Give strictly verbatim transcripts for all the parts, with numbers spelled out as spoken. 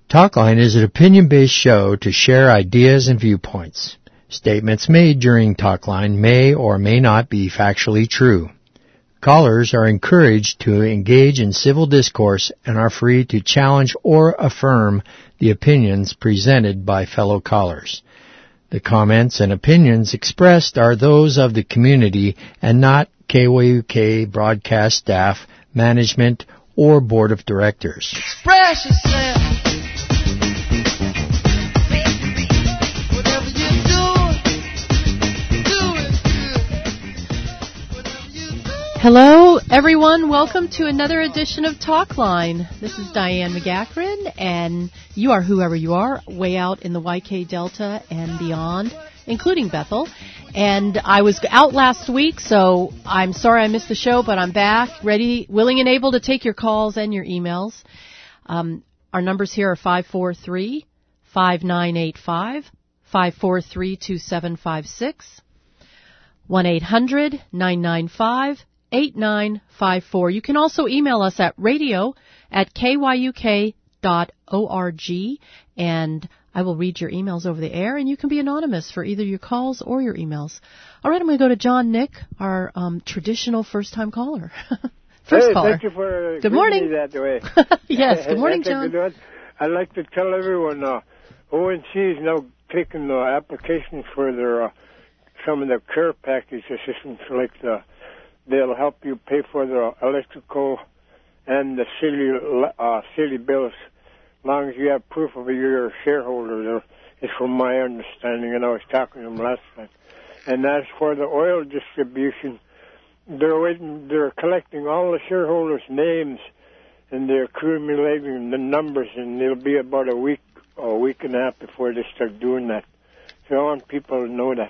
Talkline is an opinion-based show to share ideas and viewpoints. Statements made during Talkline may or may not be factually true. Callers are encouraged to engage in civil discourse and are free to challenge or affirm the opinions presented by fellow callers. The comments and opinions expressed are those of the community and not K Y U K broadcast staff, management, or board of directors. Express yourself. Whatever you do, do it good. Whatever you do. Hello, everyone. Welcome to another edition of Talkline. This is Diane McGachran, and you are whoever you are, way out in the Y K Delta and beyond, including Bethel. And I was out last week, so I'm sorry I missed the show, but I'm back, ready, willing, and able to take your calls and your emails. Um, our numbers here are five four three, five nine eight five, five four three, two seven five six, one eight hundred, nine nine five, eight nine five four. You can also email us at radio at k y u k dot org, and I will read your emails over the air, and you can be anonymous for either your calls or your emails. All right, I'm going to go to John Nick, our um, traditional first-time caller. First hey, caller. Thank you for good morning. Me that way. Yes, good morning, John. Good one. I'd like to tell everyone uh, O N C is now taking uh, applications for their uh, some of the care package assistance, like the, they'll help you pay for the electrical and the city uh, city bills. As long as you have proof of you're a shareholder, it's from my understanding, and I was talking to them last time. And as for the oil distribution, they're waiting, they're collecting all the shareholders' names, and they're accumulating the numbers, and it'll be about a week or a week and a half before they start doing that. So I want people to know that.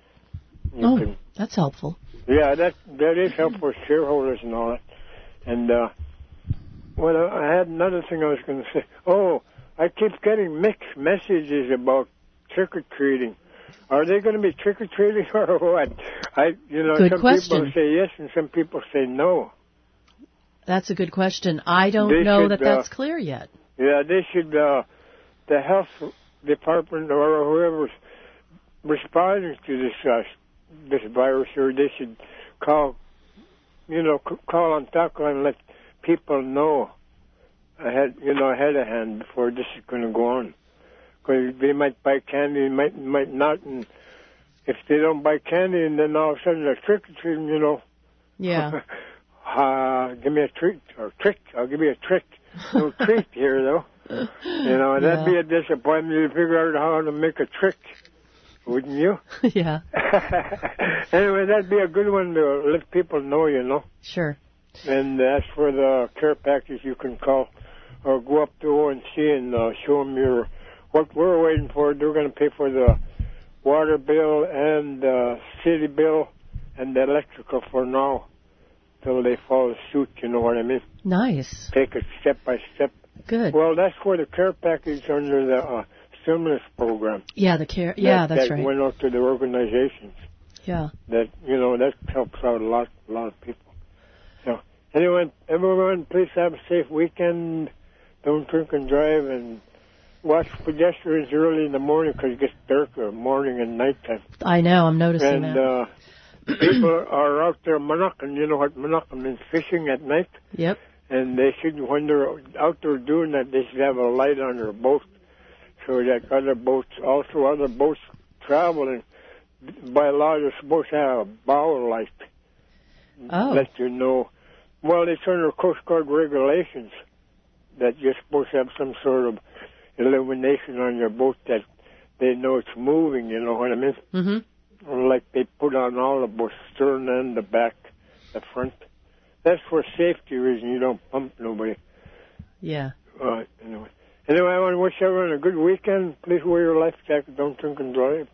You oh, can, that's helpful. Yeah, that that is helpful for shareholders and all that. And, uh, Well, I had another thing I was going to say. Oh, I keep getting mixed messages about trick-or-treating. Are they going to be trick-or-treating or what? I, you know, good some question. people say yes and some people say no. That's a good question. I don't they know should, that that's uh, clear yet. Yeah, they should, uh, the health department or whoever's responding to this, uh, this virus, or they should call, you know, call on Talkline and let people know ahead, you know, ahead of hand before this is going to go on. Because they might buy candy, might might not, and if they don't buy candy, and then all of a sudden they're trick-or-treating, you know. Yeah. uh, give me a treat, or trick, I'll give you a trick. No treat here, though. You know, and that'd yeah. be a disappointment to figure out how to make a trick, wouldn't you? Yeah. Anyway, that'd be a good one to let people know, you know. Sure. And as for the care package, you can call or go up to O N C and uh, show them your, what we're waiting for. They're going to pay for the water bill and the city bill and the electrical for now till they follow suit, you know what I mean? Nice. Take it step by step. Good. Well, that's for the care package under the uh, stimulus program. Yeah, the care. Yeah, that, that's that right. That went out to the organizations. Yeah. That, you know, that helps out a lot, a lot of people. So, anyway, everyone, please have a safe weekend. Don't drink and drive, and watch pedestrians early in the morning because it gets darker morning and nighttime. I know, I'm noticing and, that. And uh, people are out there monocking. You know what monocking means? Fishing at night. Yep. And they should, when they're out there doing that, they should have a light on their boat so that other boats, also other boats traveling, by law, they're supposed to have a bow light. Oh. Let you know. Well, it's under Coast Guard regulations that you're supposed to have some sort of illumination on your boat that they know it's moving, you know what I mean? Mm-hmm. Like they put on all the boats, stern and the back, the front. That's for safety reason. You don't pump nobody. Yeah. Uh, anyway. Anyway, I want to wish everyone a good weekend. Please wear your life jacket. Don't drink and drive.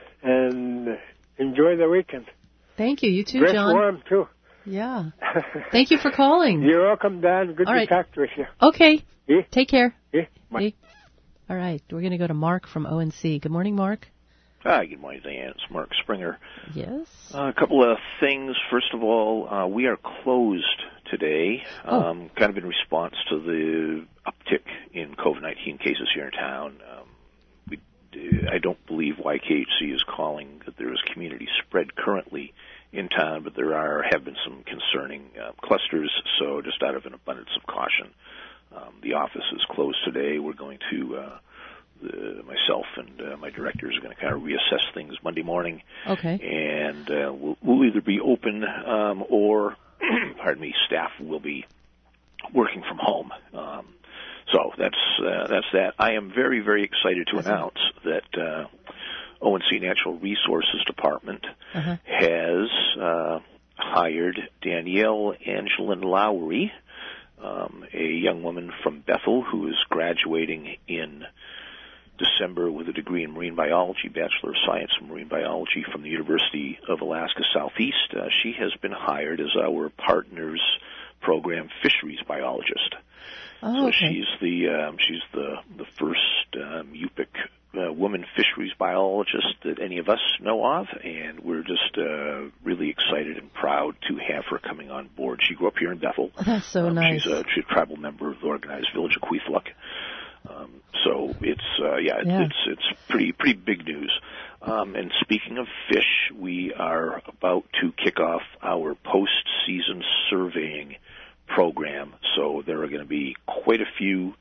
And enjoy the weekend. Thank you. You too, Dress John. warm, too. Yeah. Thank you for calling. You're welcome, Dan. Good All to right. talk to you. Okay. Yeah? Take care. Yeah? Bye. Yeah. All right. We're going to go to Mark from O N C. Good morning, Mark. Hi, good morning, Diane. It's Mark Springer. Yes. Uh, a couple of things. First of all, uh, we are closed today, Oh. um, kind of in response to the uptick in COVID nineteen cases here in town. Um, we, I don't believe Y K H C is calling that there is community spread currently in town, but there are have been some concerning uh, clusters. So, just out of an abundance of caution, um, the office is closed today. We're going to. Uh, The, myself and uh, my directors are going to kind of reassess things Monday morning. Okay. And uh, we'll, we'll either be open um, or, pardon me, staff will be working from home. Um, so that's uh, that's that. I am very, very excited to announce that uh, O N C Natural Resources Department uh-huh. has uh, hired Danielle Angelin Lowry, um, a young woman from Bethel who is graduating in December with a degree in marine biology, Bachelor of Science in Marine Biology from the University of Alaska Southeast. Uh, she has been hired as our Partners Program fisheries biologist. Oh, so okay. she's the um, she's the the first um, U P I C uh, woman fisheries biologist that any of us know of, and we're just uh, really excited and proud to have her coming on board. She grew up here in Bethel. That's so um, nice. She's a, she's a tribal member of the organized village of Queefluck. Um, so it's uh, yeah, it's, yeah, it's it's pretty pretty big news. Um, and speaking of fish, we are about to kick off our post-season surveying program. So there are going to be quite a few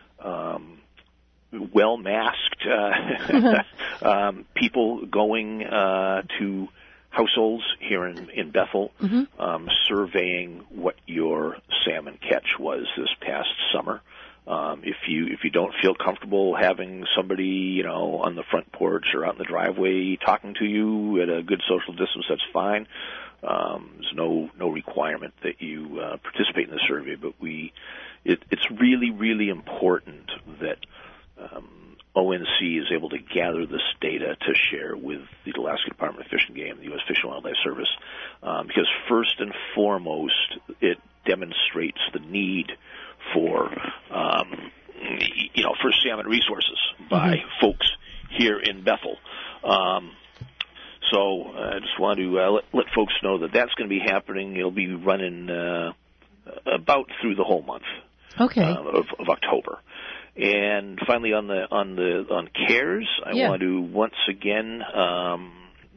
um, well-masked uh, um, people going uh, to households here in, in Bethel, mm-hmm. um, surveying what your salmon catch was this past summer. Um, if you if you don't feel comfortable having somebody, you know, on the front porch or out in the driveway talking to you at a good social distance, that's fine. Um, there's no no requirement that you uh, participate in the survey, but we it, it's really really important that um, O N C is able to gather this data to share with the Alaska Department of Fish and Game, the U S Fish and Wildlife Service, um, because first and foremost it demonstrates the need for, um, you know, for salmon resources by mm-hmm. folks here in Bethel. Um, so uh, I just want to uh, let, let folks know that that's going to be happening. It'll be running uh, about through the whole month okay. uh, of, of October. And finally, on the on the on CARES, I yeah. want to once again um,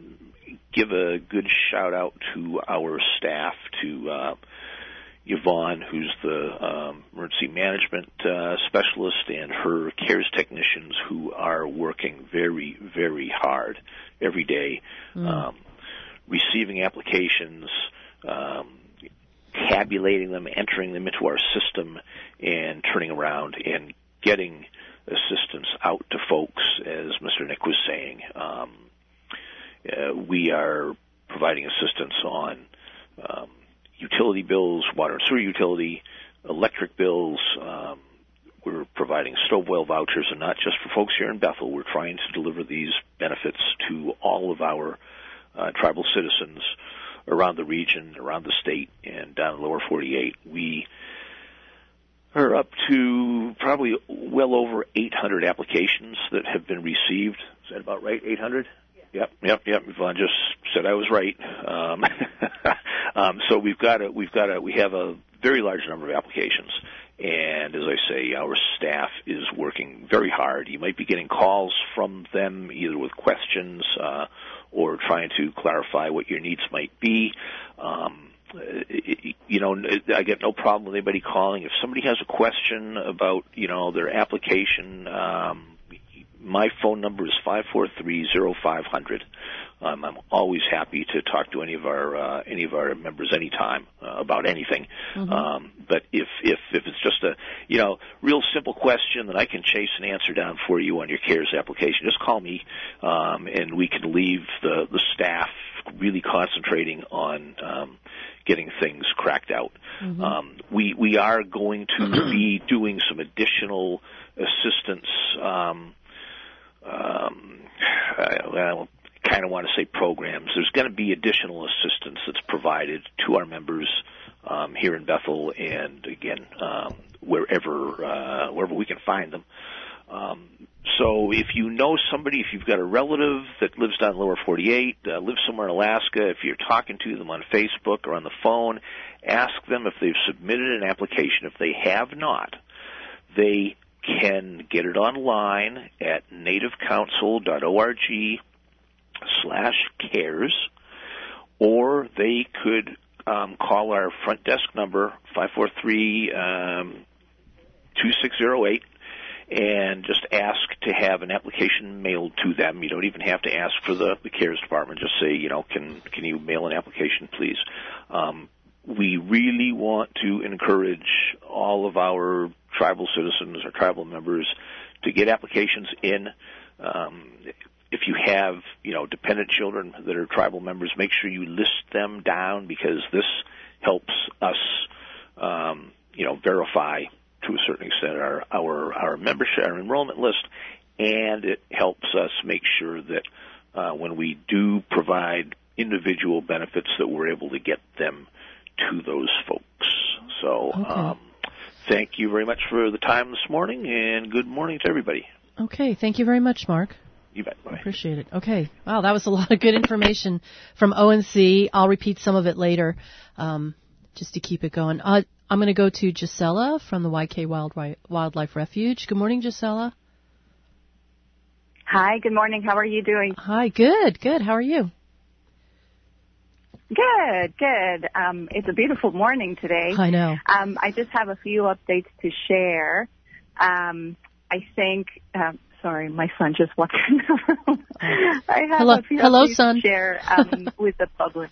give a good shout out to our staff, to uh, Yvonne, who's the um, emergency management uh, specialist, and her CARES technicians who are working very, very hard every day, mm. um, receiving applications, um, tabulating them, entering them into our system, and turning around and getting assistance out to folks, as Mister Nick was saying. Um, uh, we are providing assistance on um, utility bills, water and sewer utility, electric bills. Um, we're providing stove oil vouchers, and not just for folks here in Bethel. We're trying to deliver these benefits to all of our uh, tribal citizens around the region, around the state, and down in the lower forty-eight. We are up to probably well over eight hundred applications that have been received. Is that about right, eight hundred? Yep, yep, yep. Yvonne just said I was right. Um, um, so we've got a, we've got a, we have a very large number of applications, and as I say, our staff is working very hard. You might be getting calls from them either with questions uh, or trying to clarify what your needs might be. Um, you know, I get no problem with anybody calling. If somebody has a question about, you know, their application, um, my phone number is five four three, zero five zero zero. Um, I'm always happy to talk to any of our uh, any of our members anytime uh, about anything. Mm-hmm. Um, but if, if if it's just a you know real simple question that I can chase an answer down for you on your CARES application, just call me, um, and we can leave the the staff really concentrating on um, getting things cracked out. Mm-hmm. Um, we we are going to be doing some additional assistance. Um, Um, I, I kind of want to say programs. There's going to be additional assistance that's provided to our members um, here in Bethel, and again, um, wherever uh, wherever we can find them. Um, so if you know somebody, if you've got a relative that lives down in the lower forty-eight, uh, lives somewhere in Alaska, if you're talking to them on Facebook or on the phone, ask them if they've submitted an application. If they have not, they can get it online at nativecouncil.org slash cares, or they could um, call our front desk number, five four three, two six zero eight, and just ask to have an application mailed to them. You don't even have to ask for the, the CARES department. Just say, you know, can can you mail an application, please? Um, we really want to encourage all of our tribal citizens or tribal members to get applications in. Um, if you have, you know, dependent children that are tribal members, make sure you list them down, because this helps us, um, you know, verify to a certain extent our, our, our membership, our enrollment list, and it helps us make sure that uh, when we do provide individual benefits that we're able to get them to those folks. So Okay. um, thank you very much for the time this morning, and good morning to everybody. Okay, thank you very much, Mark. You bet. Bye. Appreciate it. Okay. Wow, that was a lot of good information from O N C. I'll repeat some of it later, um, just to keep it going. Uh, I'm going to go to Gisela from the Y K Wild, Wildlife Refuge. Good morning, Gisela. Hi, good morning. How are you doing? Hi, good, good. How are you? Good, good. Um, it's a beautiful morning today. I know. Um, I just have a few updates to share. Um, I think, um, sorry, my son just walked in the room. I have Hello, a few hello, updates son. to share um, with the public.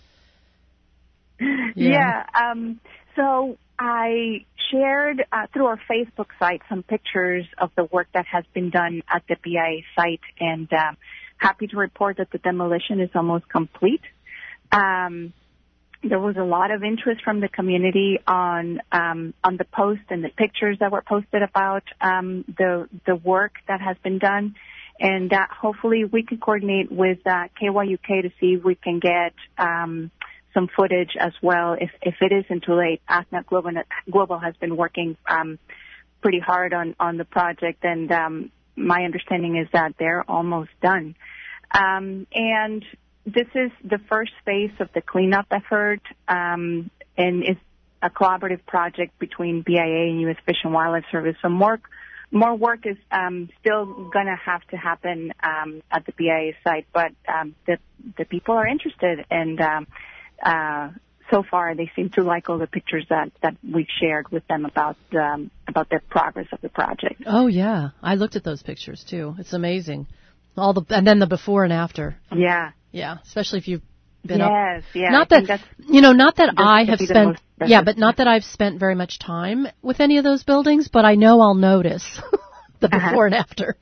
Yeah. Yeah. Um, so I shared uh, through our Facebook site some pictures of the work that has been done at the B I A site, and um, happy to report that the demolition is almost complete. Um, there was a lot of interest from the community on um, on the post and the pictures that were posted about um, the the work that has been done, and uh, hopefully we can coordinate with uh, K Y U K to see if we can get um, some footage as well. If if it isn't too late, ACNUC Global, Global has been working um, pretty hard on on the project, and um, my understanding is that they're almost done. Um, and this is the first phase of the cleanup effort, um, and it's a collaborative project between B I A and U S Fish and Wildlife Service. So more, more work is um, still going to have to happen um, at the B I A site, but um, the the people are interested, and um, uh, so far they seem to like all the pictures that that we've shared with them about um, about the progress of the project. Oh, yeah. I looked at those pictures, too. It's amazing. All the and then the before and after. Yeah. Yeah, especially if you've been up. Yes, yeah. Not I think that that's, you know, not that that's I to have be the spent. most Yeah, impressive. but not that I've spent very much time with any of those buildings. But I know I'll notice the Uh-huh. before and after.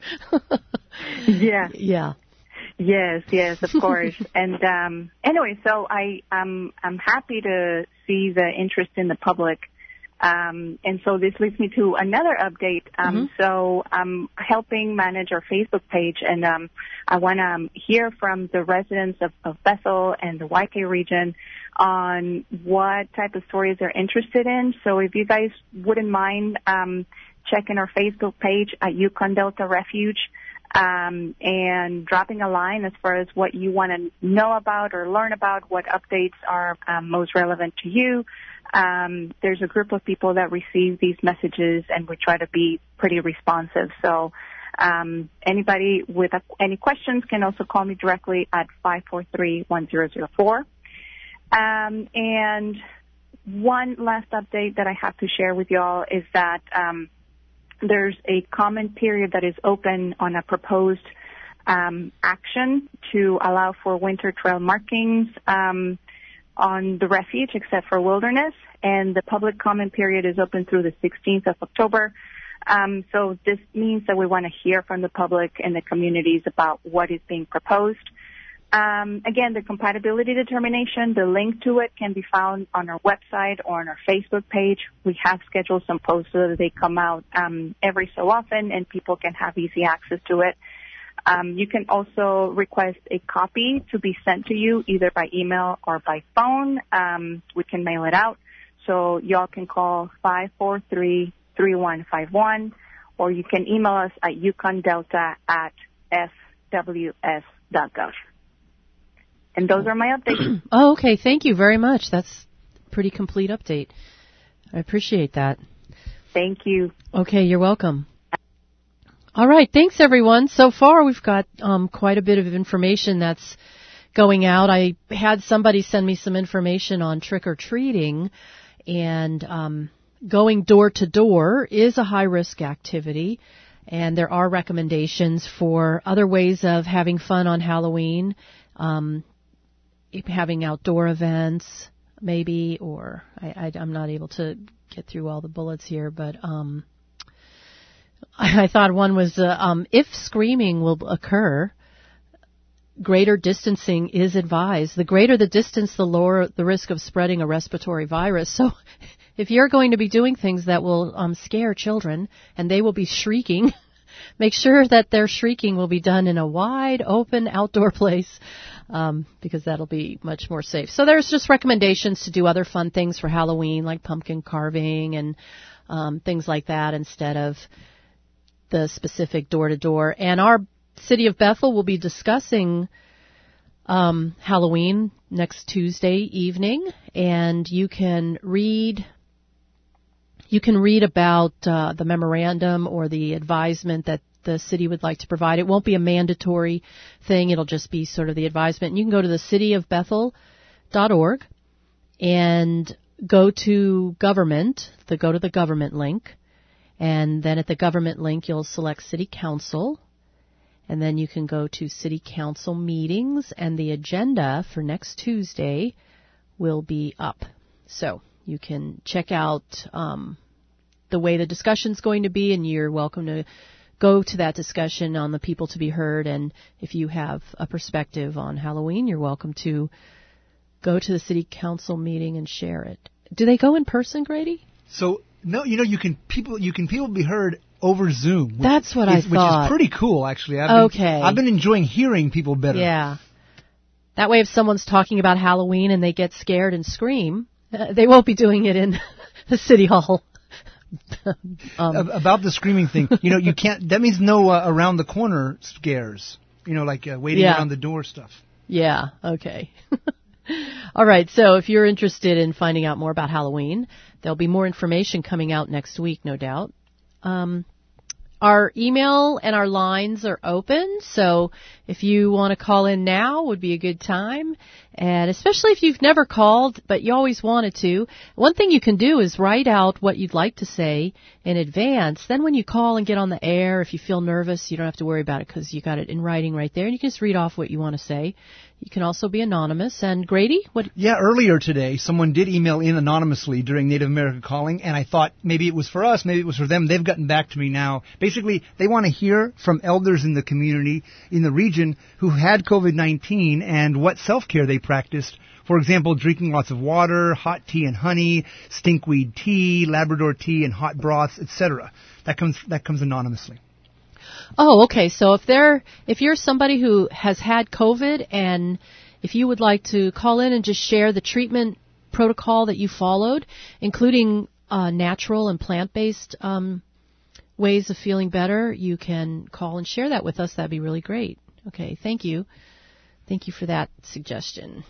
Yeah. Yeah. Yes, yes, of course. And um, anyway, so I, um, I'm happy to see the interest in the public. Um, and so this leads me to another update. Um, Mm-hmm. So I'm helping manage our Facebook page, and um, I want to um, hear from the residents of, of Bethel and the Y K region on what type of stories they're interested in. So if you guys wouldn't mind um, checking our Facebook page at Yukon Delta Refuge, um, and dropping a line as far as what you want to know about or learn about, what updates are um, most relevant to you. Um, there's a group of people that receive these messages, and we try to be pretty responsive. So um, anybody with a, any questions can also call me directly at five four three, one zero zero four. Um, and one last update that I have to share with y'all is that um, there's a comment period that is open on a proposed um, action to allow for winter trail markings um, on the refuge except for wilderness, and the public comment period is open through the sixteenth of October. Um, so this means that we want to hear from the public and the communities about what is being proposed. Um, again, the compatibility determination, the link to it can be found on our website or on our Facebook page. We have scheduled some posts so that they come out um, every so often, and people can have easy access to it. Um, you can also request a copy to be sent to you either by email or by phone. Um, we can mail it out. So y'all can call five four three, three one five one, or you can email us at yukondelta at f w s dot gov. And those are my updates. Oh, okay. Thank you very much. That's a pretty complete update. I appreciate that. Thank you. Okay, you're welcome. All right. Thanks, everyone. So far, we've got um, quite a bit of information that's going out. I had somebody send me some information on trick-or-treating, and um, going door-to-door is a high-risk activity, and there are recommendations for other ways of having fun on Halloween, um, having outdoor events, maybe, or I, I, I'm not able to get through all the bullets here, but um, I, I thought one was, uh, um, if screaming will occur, greater distancing is advised. The greater the distance, the lower the risk of spreading a respiratory virus. So if you're going to be doing things that will um, scare children and they will be shrieking, make sure that their shrieking will be done in a wide open outdoor place, um, because that'll be much more safe. So there's just recommendations to do other fun things for Halloween, like pumpkin carving and um, things like that, instead of the specific door-to-door. And our City of Bethel will be discussing um, Halloween next Tuesday evening, and you can read you can read about uh, the memorandum or the advisement that the city would like to provide. It won't be a mandatory thing. It'll just be sort of the advisement. And you can go to the city of bethel dot org and go to government, the go to the government link, and then at the government link you'll select City Council. And then you can go to City Council meetings, and the agenda for next Tuesday will be up. So you can check out um, the way the discussion's going to be, and you're welcome to go to that discussion on the people to be heard. And if you have a perspective on Halloween, you're welcome to go to the City Council meeting and share it. Do they go in person, Grady? So, no, you know, you can people you can people be heard over Zoom. Which That's what is, I thought. Which is pretty cool, actually. I've okay. Been, I've been enjoying hearing people better. Yeah. That way, if someone's talking about Halloween and they get scared and scream, uh, they won't be doing it in the city hall. um, About the screaming thing, you know, you can't. That means no uh, around the corner scares. You know, like uh, waiting yeah. around the door stuff. Yeah. Okay. All right. So if you're interested in finding out more about Halloween, there'll be more information coming out next week, no doubt. Um, our email and our lines are open, so if you want to call in now, would be a good time. And especially if you've never called, but you always wanted to, one thing you can do is write out what you'd like to say in advance. Then when you call and get on the air, if you feel nervous, you don't have to worry about it because you got it in writing right there, and you can just read off what you want to say. You can also be anonymous. And Grady, what? Yeah, earlier today, someone did email in anonymously during Native America Calling, and I thought maybe it was for us, maybe it was for them. They've gotten back to me now. Basically, they want to hear from elders in the community, in the region, who had COVID nineteen and what self-care they practiced. For example, drinking lots of water, hot tea and honey, stinkweed tea, Labrador tea, and hot broths, et cetera. That comes that comes anonymously. Oh, okay. So if they're if you're somebody who has had COVID, and if you would like to call in and just share the treatment protocol that you followed, including uh, natural and plant-based um, ways of feeling better, you can call and share that with us. That'd be really great. Okay, thank you. Thank you for that suggestion.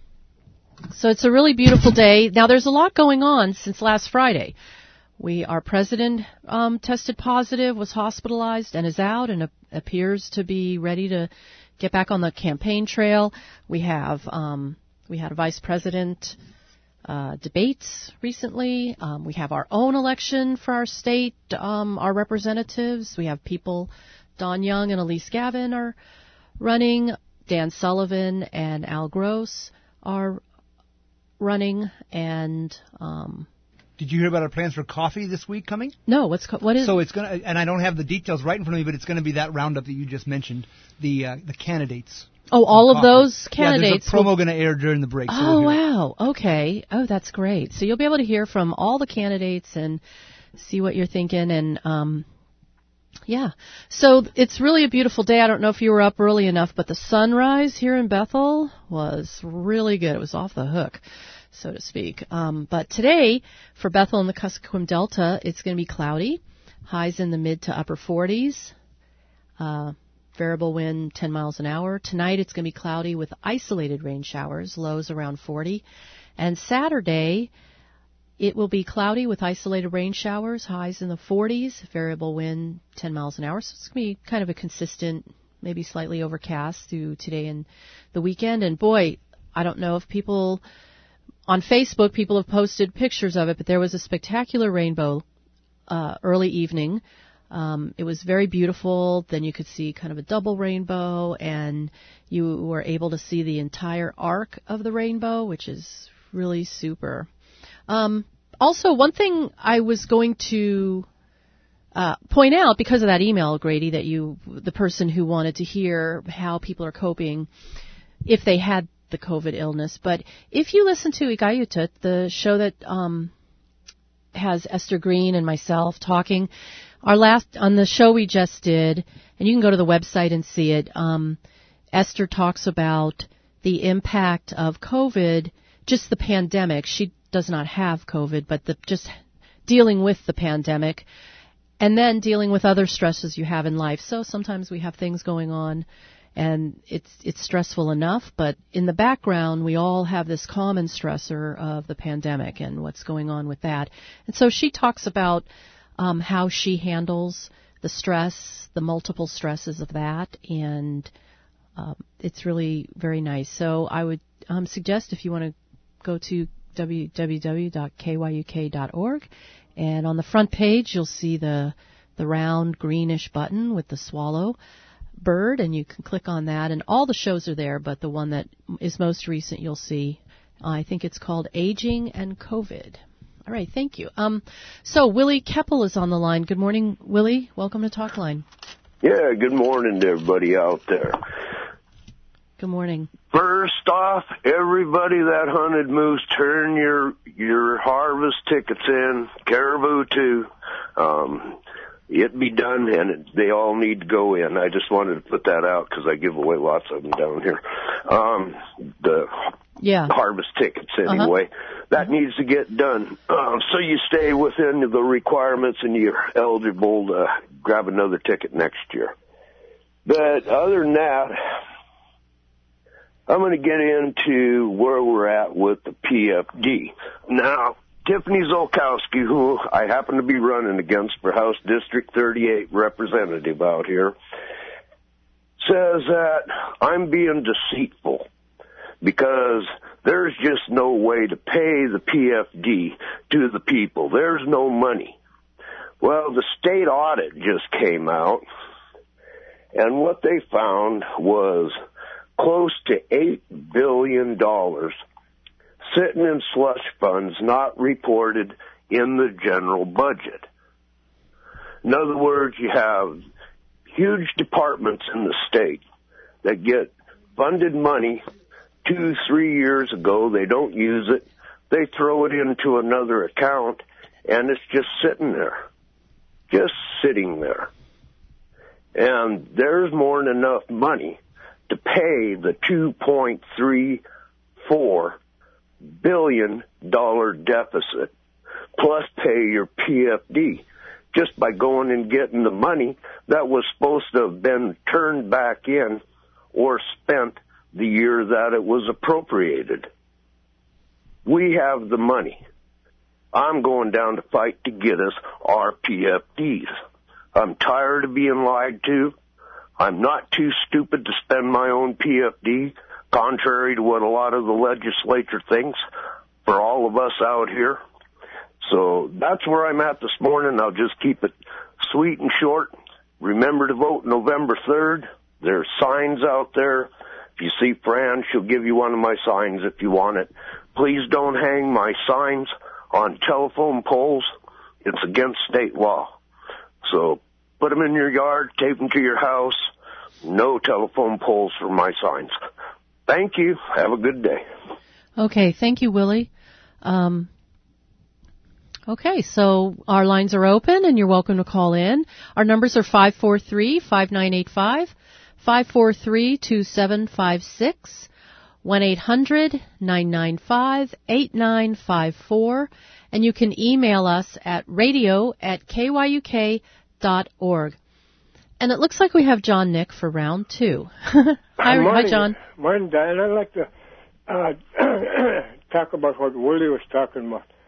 So it's a really beautiful day. Now, there's a lot going on since last Friday. We, our president um, tested positive, was hospitalized, and is out and a- appears to be ready to get back on the campaign trail. We have um, we had a vice president uh, debates recently. Um, we have our own election for our state, um, our representatives. We have people, Don Young and Elise Gavin are running. Dan Sullivan and Al Gross are running, and um, did you hear about our plans for coffee this week coming? No, what's co- what is? So it's gonna, and I don't have the details right in front of me, but it's going to be that roundup that you just mentioned, the uh, the candidates. Oh, all of coffee. those candidates. Yeah, there's a promo will... going to air during the break. So oh we'll wow, okay. Oh, that's great. So you'll be able to hear from all the candidates and see what you're thinking, and um, yeah. So it's really a beautiful day. I don't know if you were up early enough, but the sunrise here in Bethel was really good. It was off the hook, so to speak. Um, but today, for Bethel and the Kuskokwim Delta, it's going to be cloudy. Highs in the mid to upper forties. Uh, variable wind ten miles an hour. Tonight, it's going to be cloudy with isolated rain showers. Lows around forty. And Saturday, It will be cloudy with isolated rain showers, highs in the forties, variable wind ten miles an hour. So it's going to be kind of a consistent, maybe slightly overcast through today and the weekend. And boy, I don't know if people on Facebook, people have posted pictures of it, but there was a spectacular rainbow uh, early evening. Um, it was very beautiful. Then you could see kind of a double rainbow, and you were able to see the entire arc of the rainbow, which is really super. Um, also, one thing I was going to uh, point out because of that email, Grady, that you, the person who wanted to hear how people are coping if they had the COVID illness, but if you listen to Igayutut, the show that um, has Esther Green and myself talking, our last on the show we just did, and you can go to the website and see it. Um, Esther talks about the impact of COVID, just the pandemic. She does not have COVID, but the, just dealing with the pandemic, and then dealing with other stresses you have in life. So sometimes we have things going on, and it's it's stressful enough, but in the background, we all have this common stressor of the pandemic and what's going on with that. And so she talks about um, how she handles the stress, the multiple stresses of that, and um, it's really very nice. So I would um, suggest if you want to go to w w w dot k y u k dot org, and on the front page, you'll see the the round greenish button with the swallow bird, and you can click on that, and all the shows are there, but the one that is most recent you'll see, uh, I think it's called Aging and COVID. All right, thank you. Um, so Willie Keppel is on the line. Good morning, Willie. Welcome to Talkline. Yeah, good morning to everybody out there. Good morning. First off, everybody that hunted moose, turn your your harvest tickets in. Caribou too. Um, It be done, and it, they all need to go in. I just wanted to put that out because I give away lots of them down here. Um, the yeah. harvest tickets, anyway. Uh-huh. That uh-huh. needs to get done. Uh, so you stay within the requirements and you're eligible to grab another ticket next year. But other than that, I'm going to get into where we're at with the P F D. Now, Tiffany Zolkowski, who I happen to be running against for House District thirty-eight representative out here, says that I'm being deceitful because there's just no way to pay the P F D to the people. There's no money. Well, the state audit just came out, and what they found was close to eight billion dollars sitting in slush funds not reported in the general budget. In other words, you have huge departments in the state that get funded money two, three years ago. They don't use it. They throw it into another account, and it's just sitting there, just sitting there. And there's more than enough money to pay the two point three four billion dollar deficit, plus pay your P F D, just by going and getting the money that was supposed to have been turned back in or spent the year that it was appropriated. We have the money. I'm going down to fight to get us our P F Ds. I'm tired of being lied to. I'm not too stupid to spend my own P F D, contrary to what a lot of the legislature thinks for all of us out here. So that's where I'm at this morning. I'll just keep it sweet and short. Remember to vote November third. There's signs out there. If you see Fran, she'll give you one of my signs if you want it. Please don't hang my signs on telephone poles. It's against state law. So put them in your yard, tape them to your house. No telephone poles for my signs. Thank you. Have a good day. Okay, thank you, Willie. Um, okay, so our lines are open, and you're welcome to call in. Our numbers are five four three, five nine eight five, five four three, two seven five six, one eight hundred, nine nine five, eight nine five four, and you can email us at radio at k y u k dot org. And it looks like we have John Nick for round two. hi, morning, hi, John. Morning, Diane. I'd like to uh, talk about what Willie was talking about.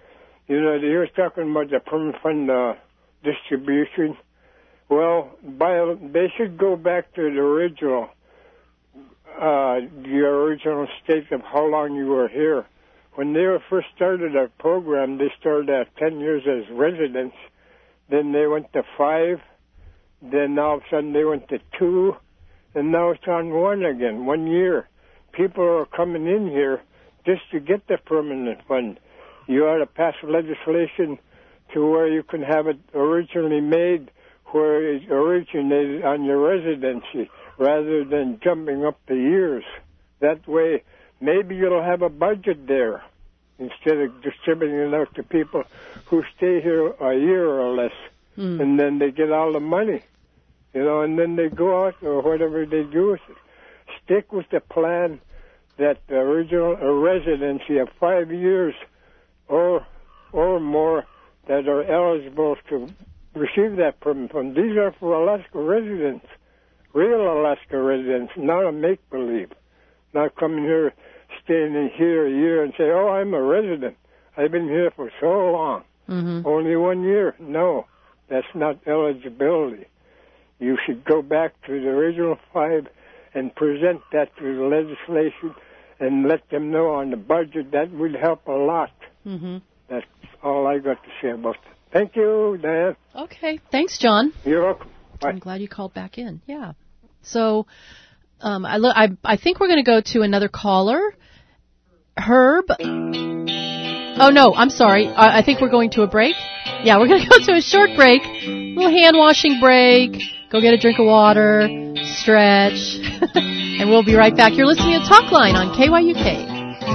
You know, you were talking about the permanent fund uh, distribution. Well, by, they should go back to the original, uh, the original state of how long you were here. When they were first started our program, they started at ten years as residents. Then they went to five. Then all of a sudden they went to two. And now it's on one again, one year. People are coming in here just to get the permanent fund. You ought to pass legislation to where you can have it originally made where it originated on your residency rather than jumping up the years. That way, maybe you'll have a budget there instead of distributing it out to people who stay here a year or less, mm. and then they get all the money, you know, and then they go out or whatever they do with it. Stick with the plan that the original residency of five years or or more that are eligible to receive that permanent fund. These are for Alaska residents, real Alaska residents, not a make-believe. Not coming here, staying in here a year and say, oh, I'm a resident. I've been here for so long. Mm-hmm. Only one year. No, that's not eligibility. You should go back to the original five and present that to the legislation and let them know on the budget. That would help a lot. Mm-hmm. That's all I got to say about that. Thank you, Dan. Okay. Thanks, John. You're welcome. Bye. I'm glad you called back in. Yeah. So um, I, lo- I, I think we're going to go to another caller. Herb. Oh, no, I'm sorry. I, I think we're going to a break. Yeah, we're going to go to a short break. A little hand-washing break. Go get a drink of water. Stretch. And we'll be right back. You're listening to Talkline on K Y U K.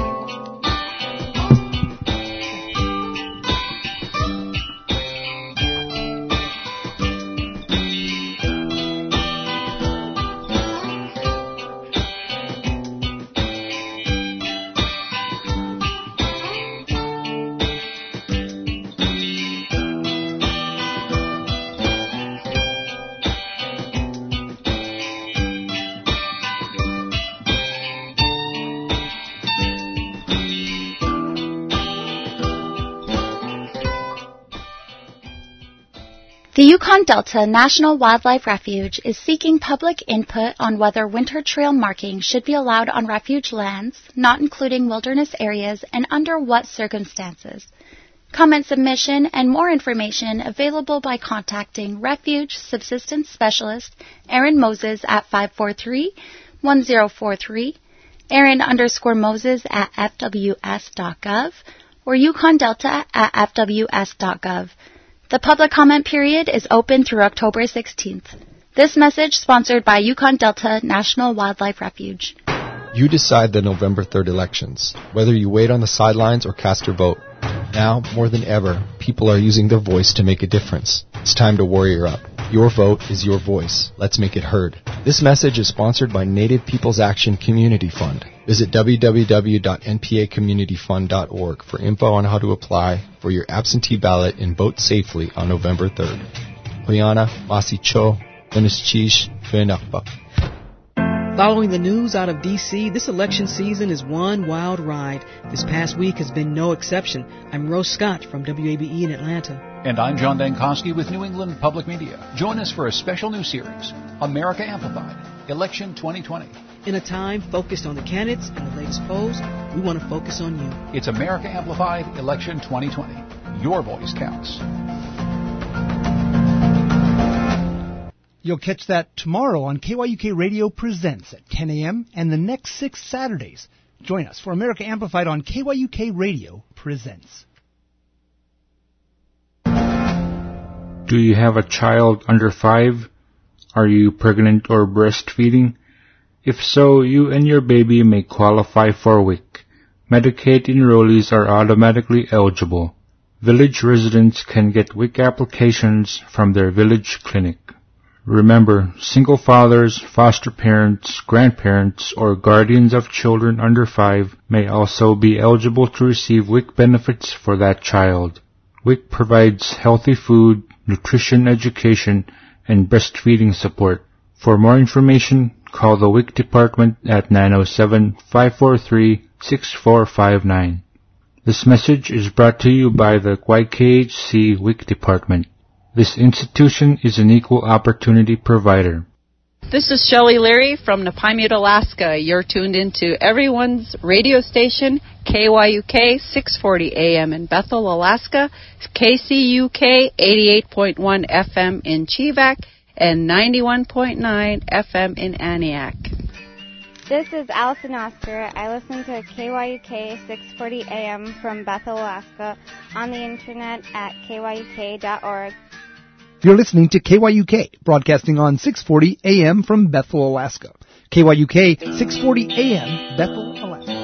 The Yukon Delta National Wildlife Refuge is seeking public input on whether winter trail marking should be allowed on refuge lands, not including wilderness areas, and under what circumstances. Comment submission and more information available by contacting Refuge Subsistence Specialist Aaron Moses at five four three, one zero four three, Aaron underscore Moses at f w s dot gov, or Yukon Delta at f w s dot gov. The public comment period is open through October sixteenth. This message sponsored by Yukon Delta National Wildlife Refuge. You decide the November third elections, whether you wait on the sidelines or cast your vote. Now, more than ever, people are using their voice to make a difference. It's time to warrior up. Your vote is your voice. Let's make it heard. This message is sponsored by Native People's Action Community Fund. Visit w w w dot n p a community fund dot org for info on how to apply for your absentee ballot and vote safely on November third. Hoyana, Masi Cho, Venischish, Fenakpa. Following the news out of D C, this election season is one wild ride. This past week has been no exception. I'm Rose Scott from W A B E in Atlanta. And I'm John Dankosky with New England Public Media. Join us for a special new series, America Amplified, Election twenty twenty. In a time focused on the candidates and the latest polls, we want to focus on you. It's America Amplified, Election twenty twenty. Your voice counts. You'll catch that tomorrow on K Y U K Radio Presents at ten a.m. and the next six Saturdays. Join us for America Amplified on K Y U K Radio Presents. Do you have a child under five? Are you pregnant or breastfeeding? If so, you and your baby may qualify for W I C. Medicaid enrollees are automatically eligible. Village residents can get W I C applications from their village clinic. Remember, single fathers, foster parents, grandparents, or guardians of children under five may also be eligible to receive W I C benefits for that child. W I C provides healthy food, nutrition education, and breastfeeding support. For more information, call the W I C department at nine oh seven, five four three, six four five nine. This message is brought to you by the Y K H C W I C Department. This institution is an equal opportunity provider. This is Shelley Leary from Napoleon, Alaska. You're tuned into everyone's radio station, K Y U K six forty A M in Bethel, Alaska, K C U K eighty-eight point one F M in Chivak, and ninety-one point nine F M in Aniak. This is Allison Oscar. I listen to K Y U K six forty A M from Bethel, Alaska, on the internet at K Y U K dot org. You're listening to K Y U K, broadcasting on six forty A M from Bethel, Alaska. K Y U K six forty A M, Bethel, Alaska.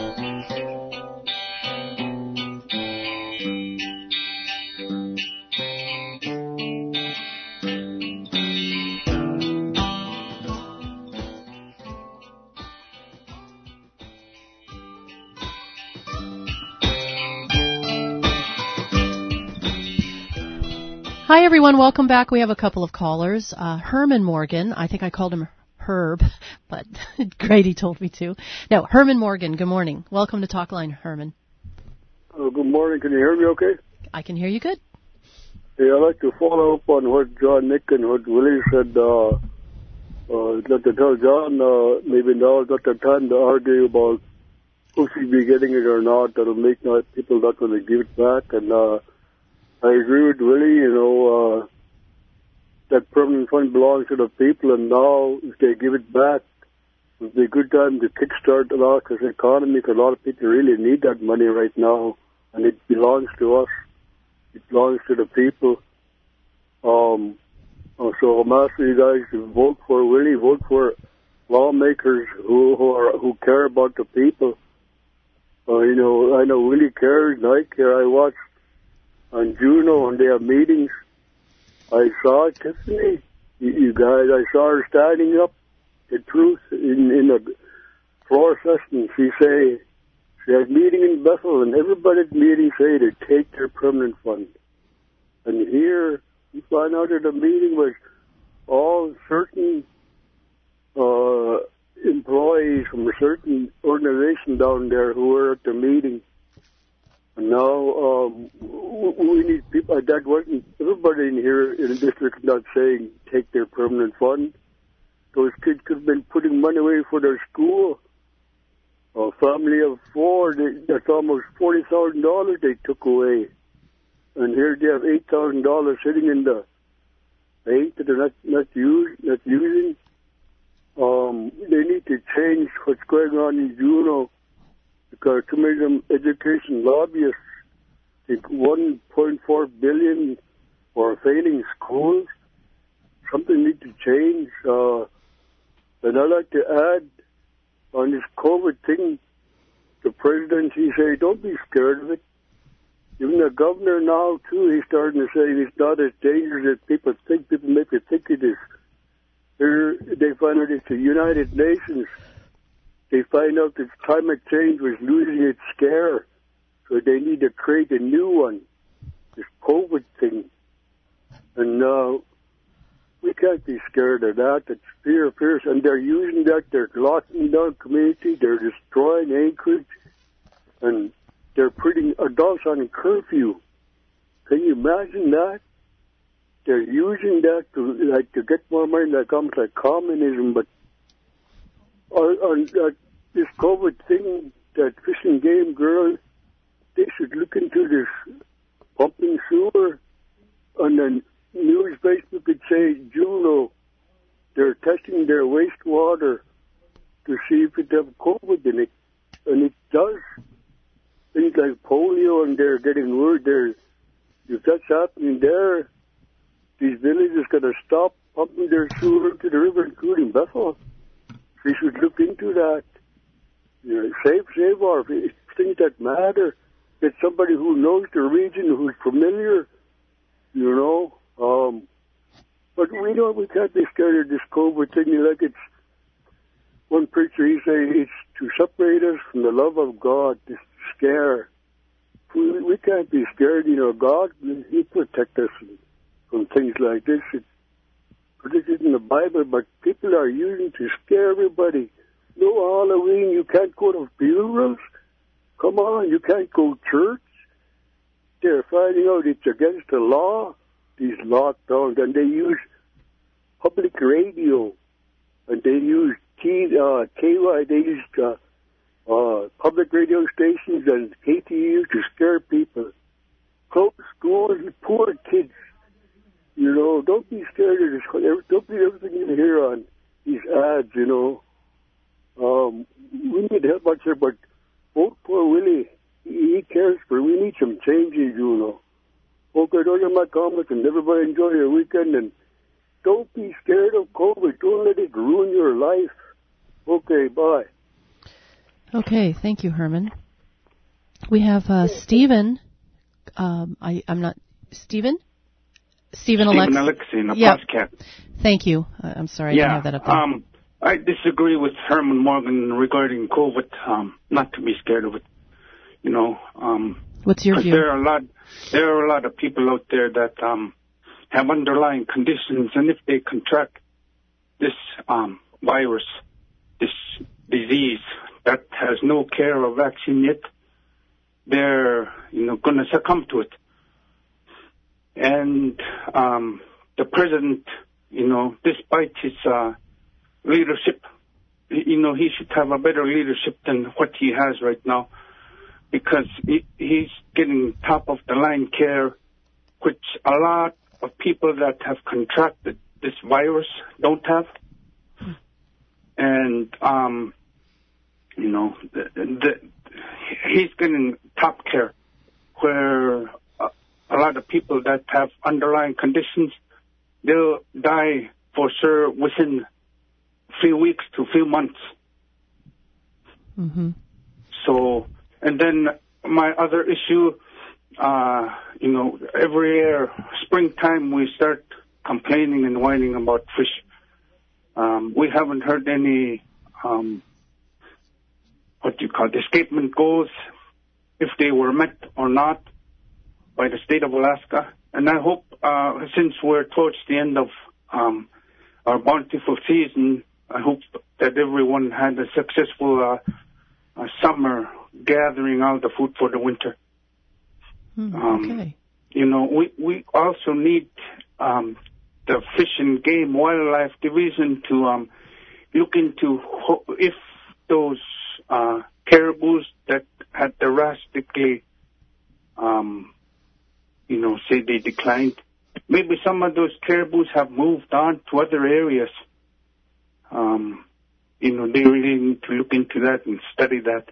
Hi, everyone. Welcome back. We have a couple of callers. Uh, Herman Morgan. I think I called him Herb, but Grady told me to. No, Herman Morgan. Good morning. Welcome to Talkline, Herman. Uh, good morning. Can you hear me okay? I can hear you good. Hey, I'd like to follow up on what John Nick and what Willie said. Uh, uh, not to tell John, uh, maybe now is not the time to argue about who should be getting it or not. That'll make not, people not going to give it back. And uh, I agree with Willie, you know, uh, that permanent fund belongs to the people, and now if they give it back, it would be a good time to kickstart Alaska's economy, because a lot of people really need that money right now, and it belongs to us. It belongs to the people. Um, so I'm asking you guys to vote for Willie, vote for lawmakers who who, are, who care about the people. Uh, you know, I know Willie cares, and I care. I watch on Juno, when they have meetings, I saw Tiffany, you, you guys, I saw her standing up, the truth, in, in a floor session. She say, she had a meeting in Bethel, and everybody at the meeting say to take their permanent fund. And here, you find out that the meeting was all certain uh, employees from a certain organization down there who were at the meeting. And now um, we need people. That wasn't everybody in here in the district not saying take their permanent fund. Those kids could have been putting money away for their school. A family of four, they, that's almost forty thousand dollars they took away. And here they have eight thousand dollars sitting in the bank that they're not not, use, not using. Um, they need to change what's going on in Juneau. Because too many of them education lobbyists think one point four billion dollars for failing schools. Something needs to change. Uh, and I'd like to add on this COVID thing, the president, he say, don't be scared of it. Even the governor now, too, he's starting to say it's not as dangerous as people think. People make you think it is. Here, they find out it's the United Nations. They find out that climate change was losing its scare, so they need to create a new one, this COVID thing. And uh, we can't be scared of that. It's fear, fear, and they're using that. They're locking down community. They're destroying Anchorage, and they're putting adults on curfew. Can you imagine that? They're using that to like to get more money. That comes like communism, but on, on uh, this COVID thing, that Fish and Game girl, they should look into this pumping sewer. On the news, Facebook could say, Juneau, they're testing their wastewater to see if it has COVID in it. And it does. Things like polio, and they're getting word there. If that's happening there, these villages got to stop pumping their sewer into the river, including Bethel. We should look into that. You know, save, save our things that matter. Get somebody who knows the region, who's familiar, you know. Um, but we don't, we can't be scared of this COVID thing. Like it's, one preacher, he say, it's to separate us from the love of God, this scare. We, we can't be scared, you know. God, He protect us from, from things like this. It's, this isn't the Bible, but people are using to scare everybody. No Halloween, you can't go to funerals. Come on, you can't go to church. there finding out it's against the law, these lockdowns, and they use public radio, and they use T, uh, K Y, they use uh, uh, public radio stations and K T U to scare people. Close schools, poor kids. You know, don't be scared of this. Don't be everything you hear on these ads, you know. Um, we need help out here, but vote for Willie. He, he cares for, we need some changes, you know. Okay, those are my comments, and everybody enjoy your weekend, and don't be scared of COVID. Don't let it ruin your life. Okay, bye. Okay, thank you, Herman. We have uh, Stephen. Um, I, I'm not... Stephen? Stephen Stephen Alexi. Alexi in the Yeah. podcast. Thank you. Uh, I'm sorry, I yeah, didn't have that up there. Um, I disagree with Herman Morgan regarding COVID. Um, not to be scared of it. You know, um, What's your 'cause view? there are a lot, there are a lot of people out there that um, have underlying conditions, and if they contract this um, virus, this disease that has no care or vaccine yet, they're you know going to succumb to it. And um, the president, you know, despite his uh, leadership, you know, he should have a better leadership than what he has right now, because he, he's getting top of the line care, which a lot of people that have contracted this virus don't have. And, um, you know, the, the, he's getting top care, where a, a lot of people that have underlying conditions, they'll die for sure within a few weeks to a few months. Mm-hmm. So, and then my other issue, uh, you know, every year, springtime, we start complaining and whining about fish. Um, we haven't heard any, um, what do you call it, escapement goals, if they were met or not by the state of Alaska. And I hope, uh, since we're towards the end of um, our bountiful season, I hope that everyone had a successful uh, uh, summer gathering all the food for the winter. Hmm, Um, okay. You know, we, we also need um, the Fish and Game Wildlife Division to um, look into ho- if those uh, caribous that had drastically, um, you know, say they declined, maybe some of those caribous have moved on to other areas. Um, you know, they really need to look into that and study that.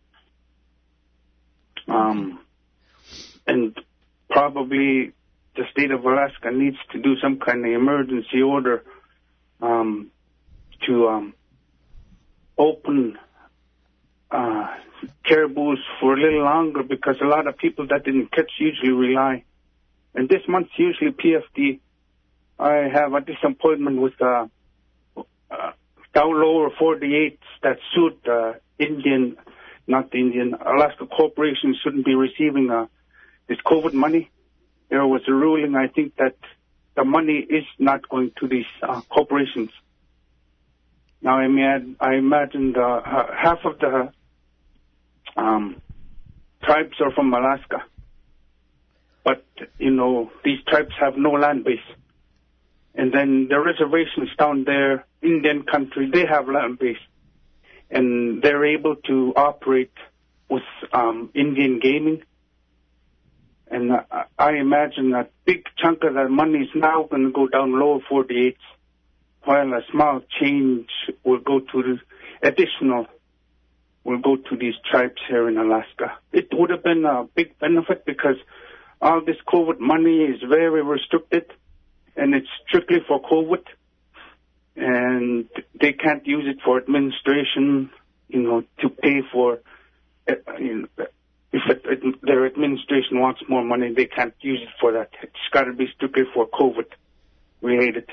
Um, and probably the state of Alaska needs to do some kind of emergency order um, to um, open uh, caribous for a little longer, because a lot of people that didn't catch usually rely. And this month's usually P F D. I have a disappointment with uh, uh, down lower forty-eights that sued uh, Indian, not the Indian, Alaska corporations shouldn't be receiving uh, this COVID money. There was a ruling, I think, that the money is not going to these uh, corporations. Now, I mean, I imagine the, uh, half of the um, tribes are from Alaska. But, you know, these tribes have no land base. And then the reservations down there, Indian country, they have land base. And they're able to operate with um, Indian gaming. And uh, I imagine a big chunk of that money is now going to go down lower forty-eights, while a small change will go to the additional, will go to these tribes here in Alaska. It would have been a big benefit, because all this COVID money is very restricted, and it's strictly for COVID, and they can't use it for administration, you know, to pay for, uh, you know, if it, it, their administration wants more money, they can't use it for that. It's got to be strictly for COVID related.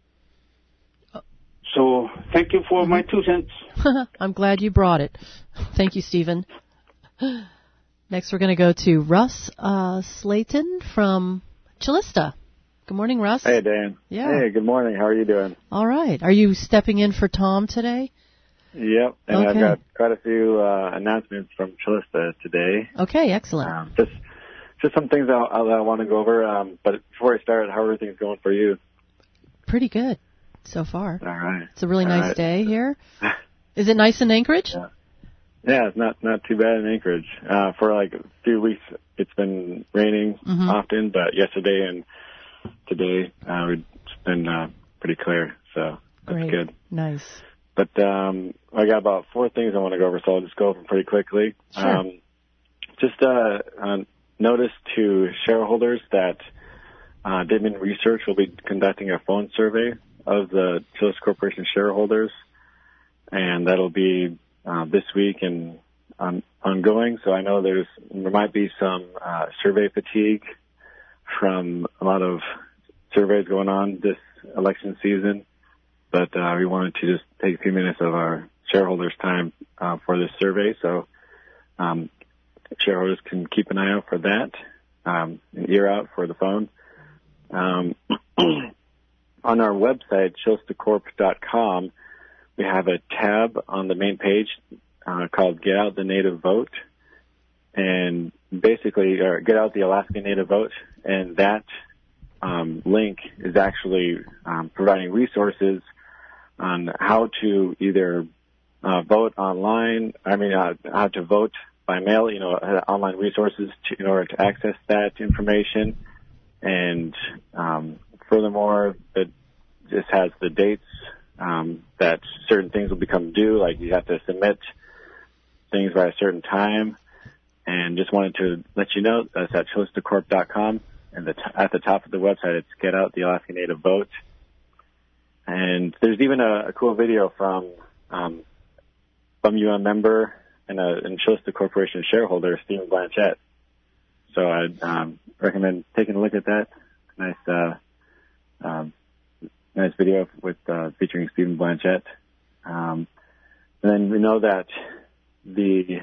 So thank you for my two cents. I'm glad you brought it. Thank you, Stephen. Next, we're going to go to Russ uh, Slayton from Chilista. Good morning, Russ. Hey, Dan. Yeah. Hey, good morning. How are you doing? All right. Are you stepping in for Tom today? Yep. And Okay. I've got quite a few uh, announcements from Chilista today. Okay, excellent. Um, just just some things that I, that I want to go over. Um, but before I start, how are things going for you? Pretty good so far. All right. It's a really All nice right. day here. Is it nice in Anchorage? Yeah. Yeah, it's not not too bad in Anchorage. Uh, for like a few weeks, it's been raining Mhm. often, but yesterday and today, uh, it's been uh, pretty clear, so that's Great. good. Nice. But um, I got about four things I want to go over, so I'll just go over them pretty quickly. Sure. Um, just uh, uh, notice to shareholders that uh, Dittman Research will be conducting a phone survey of the Chiliz Corporation shareholders, and that'll be uh, this week and um, ongoing. So I know there's there might be some uh, survey fatigue from a lot of surveys going on this election season, but uh, we wanted to just take a few minutes of our shareholders' time uh, for this survey, so um, shareholders can keep an eye out for that, um, an ear out for the phone. Um, on our website, chilista corp dot com, we have a tab on the main page uh, called Get Out the Native Vote, and basically, or Get Out the Alaska Native Vote, and that um, link is actually um, providing resources on how to either uh, vote online, I mean, uh, how to vote by mail, you know, uh, online resources to, in order to access that information. And um, furthermore, it just has the dates um, that certain things will become due, like you have to submit things by a certain time. And just wanted to let you know that's at chilista corp dot com. And the t- at the top of the website, it's Get Out the Alaska Native Vote. And there's even a, a cool video from um, from U M member and a and Chilista Corporation shareholder, Stephen Blanchett. So I'd um, recommend taking a look at that. Nice, uh, um, nice video with uh, featuring Stephen Blanchett. Um, and then we know that the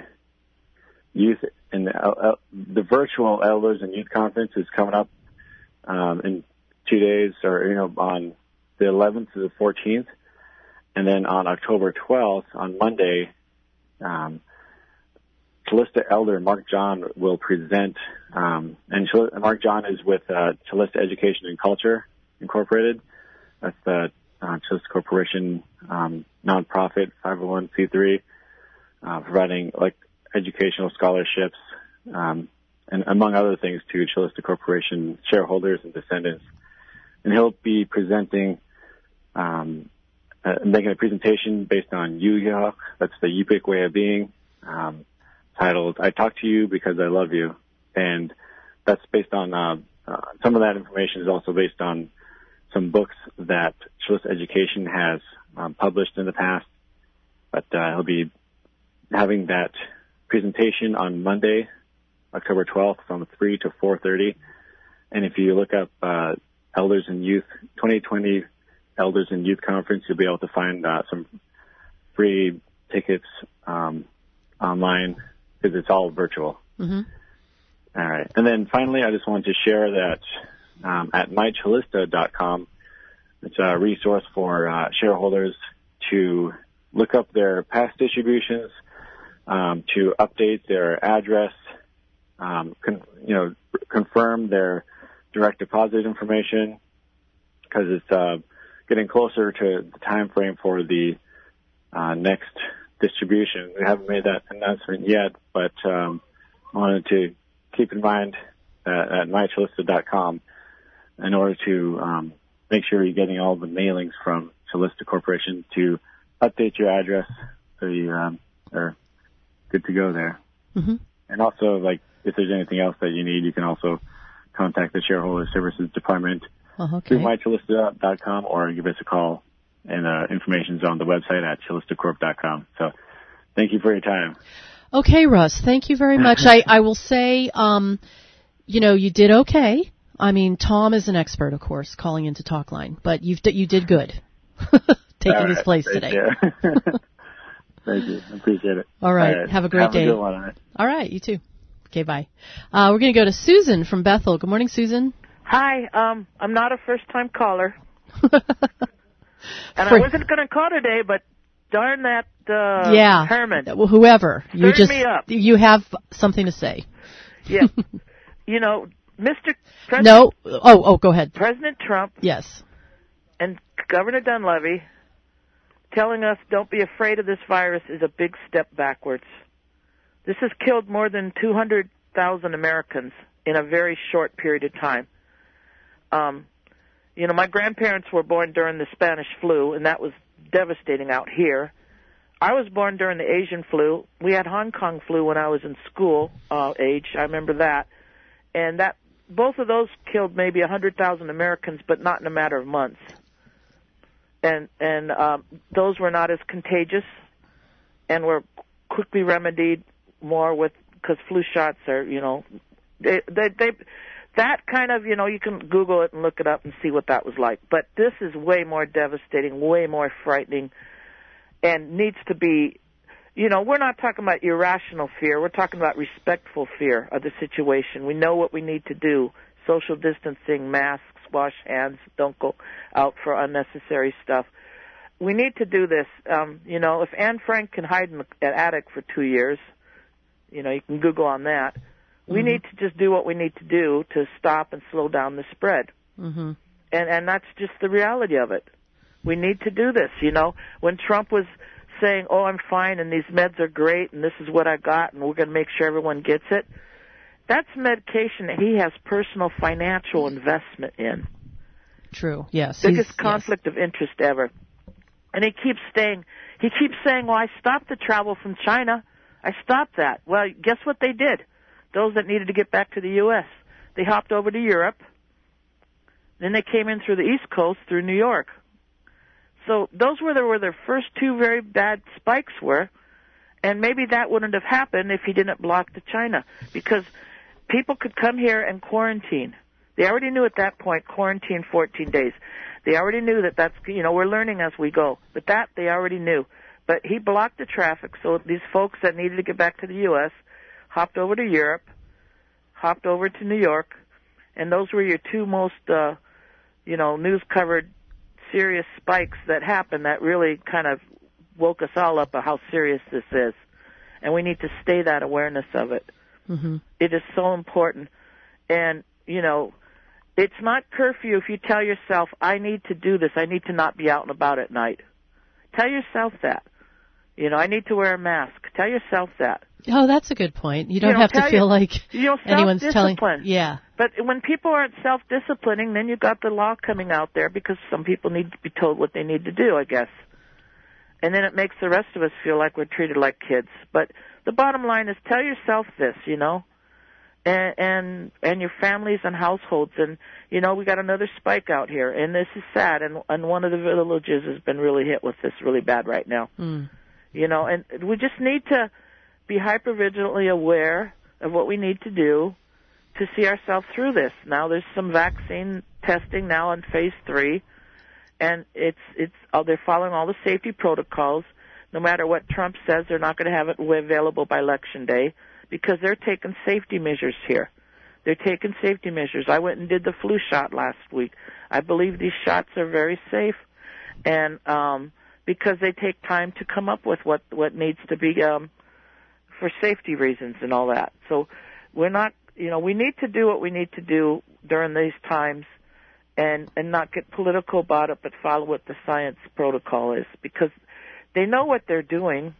youth and the, uh, the virtual Elders and Youth Conference is coming up um, in two days, or you know, on the eleventh to the fourteenth, and then on October twelfth, on Monday, um, Chilista Elder Mark John will present, um, and Chil- Mark John is with uh, Chilista Education and Culture Incorporated. That's the uh, Chilista Corporation um, nonprofit five oh one c three, uh, providing like educational scholarships, um, and among other things to Chilista Corporation shareholders and descendants. And he'll be presenting, um, uh, making a presentation based on Yuyok, that's the Yupik way of being, um, titled "I Talk to You Because I Love You," and that's based on uh, uh, some of that information is also based on some books that Chilista Education has um, published in the past. But uh, he'll be having that presentation on Monday, October twelfth, from three to four thirty. And if you look up uh, Elders and Youth twenty twenty Elders and Youth Conference, you'll be able to find uh, some free tickets um, online, because it's all virtual. Mm-hmm. All right. And then finally, I just wanted to share that um, at my chilista dot com, it's a resource for uh, shareholders to look up their past distributions, um, to update their address, um, con- you know, confirm their direct deposit information, because it's uh, getting closer to the time frame for the uh, next distribution. We haven't made that announcement yet, but um, I wanted to keep in mind uh, at my chilista dot com in order to um, make sure you're getting all the mailings from Chilista Corporation to update your address so you um, are good to go there. Mm-hmm. And also, like, if there's anything else that you need, you can also contact the Shareholder Services Department Oh, okay. through my chilista dot com or give us a call. And uh, information's on the website at chilista corp dot com. So thank you for your time. Okay, Russ, thank you very much. I, I will say, um, you know, you did okay. I mean, Tom is an expert, of course, calling into Talkline, but you've d- you did good taking All right, his place thank today. You. Thank you. I appreciate it. All right. All right. Have a great Have day. A good one, all right. All right, you too. Okay, bye. Uh, we're going to go to Susan from Bethel. Good morning, Susan. Hi. Um, I'm not a first-time caller. And For- I wasn't going to call today, but darn that uh, yeah. Herman. Well, whoever. You Stirred just me up. you have something to say. Yeah. you know, Mister President. No. Oh, oh, go ahead. President Trump. Yes. And Governor Dunleavy telling us don't be afraid of this virus is a big step backwards. This has killed more than two hundred thousand Americans in a very short period of time. Um, you know, my grandparents were born during the Spanish flu, and that was devastating out here. I was born during the Asian flu. We had Hong Kong flu when I was in school uh, age. I remember that. And that both of those killed maybe one hundred thousand Americans, but not in a matter of months. And and um, those were not as contagious and were quickly remedied more with, because flu shots are, you know, they, they, they, that kind of, you know, you can Google it and look it up and see what that was like. But this is way more devastating, way more frightening, and needs to be, you know, we're not talking about irrational fear. We're talking about respectful fear of the situation. We know what we need to do. Social distancing, masks, wash hands, don't go out for unnecessary stuff. We need to do this. Um, you know, if Anne Frank can hide in the attic for two years, you know, you can Google on that. We Mm-hmm. need to just do what we need to do to stop and slow down the spread. Mm-hmm. And and that's just the reality of it. We need to do this, you know. When Trump was saying, oh, I'm fine and these meds are great and this is what I got and we're going to make sure everyone gets it, that's medication that he has personal financial investment in. True, yes. Biggest He's- conflict of interest ever. And he keeps staying, he keeps saying, well, I stopped the travel from China. I stopped that. Well, guess what they did? Those that needed to get back to the U S, they hopped over to Europe. Then they came in through the East Coast, through New York. So those were the, where their first two very bad spikes were. And maybe that wouldn't have happened if he didn't block to China. Because people could come here and quarantine. They already knew at that point, quarantine fourteen days. They already knew that that's, you know, we're learning as we go. But that they already knew. But he blocked the traffic, so these folks that needed to get back to the U S hopped over to Europe, hopped over to New York, and those were your two most, uh, you know, news-covered serious spikes that happened that really kind of woke us all up of how serious this is. And we need to stay that awareness of it. Mm-hmm. It is so important. And, you know, it's not curfew if you tell yourself, I need to do this. I need to not be out and about at night. Tell yourself that. You know, I need to wear a mask. Tell yourself that. Oh, that's a good point. You don't You know, have to tell feel you- like you know, anyone's telling. self-discipline. Yeah. But when people aren't self-disciplining, then you've got the law coming out there because some people need to be told what they need to do, I guess. And then it makes the rest of us feel like we're treated like kids. But the bottom line is tell yourself this, you know, and and, and your families and households. And, you know, we got another spike out here, and this is sad. And, and one of the villages has been really hit with this really bad right now. Mm. You know, and we just need to be hyper-vigilantly aware of what we need to do to see ourselves through this. Now there's some vaccine testing now in phase three, and it's it's oh, they're following all the safety protocols. No matter what Trump says, they're not going to have it available by Election Day because they're taking safety measures here. They're taking safety measures. I went and did the flu shot last week. I believe these shots are very safe, and um, because they take time to come up with what what needs to be um, for safety reasons and all that. So we're not, you know, we need to do what we need to do during these times, and and not get political about it, but follow what the science protocol is because they know what they're doing,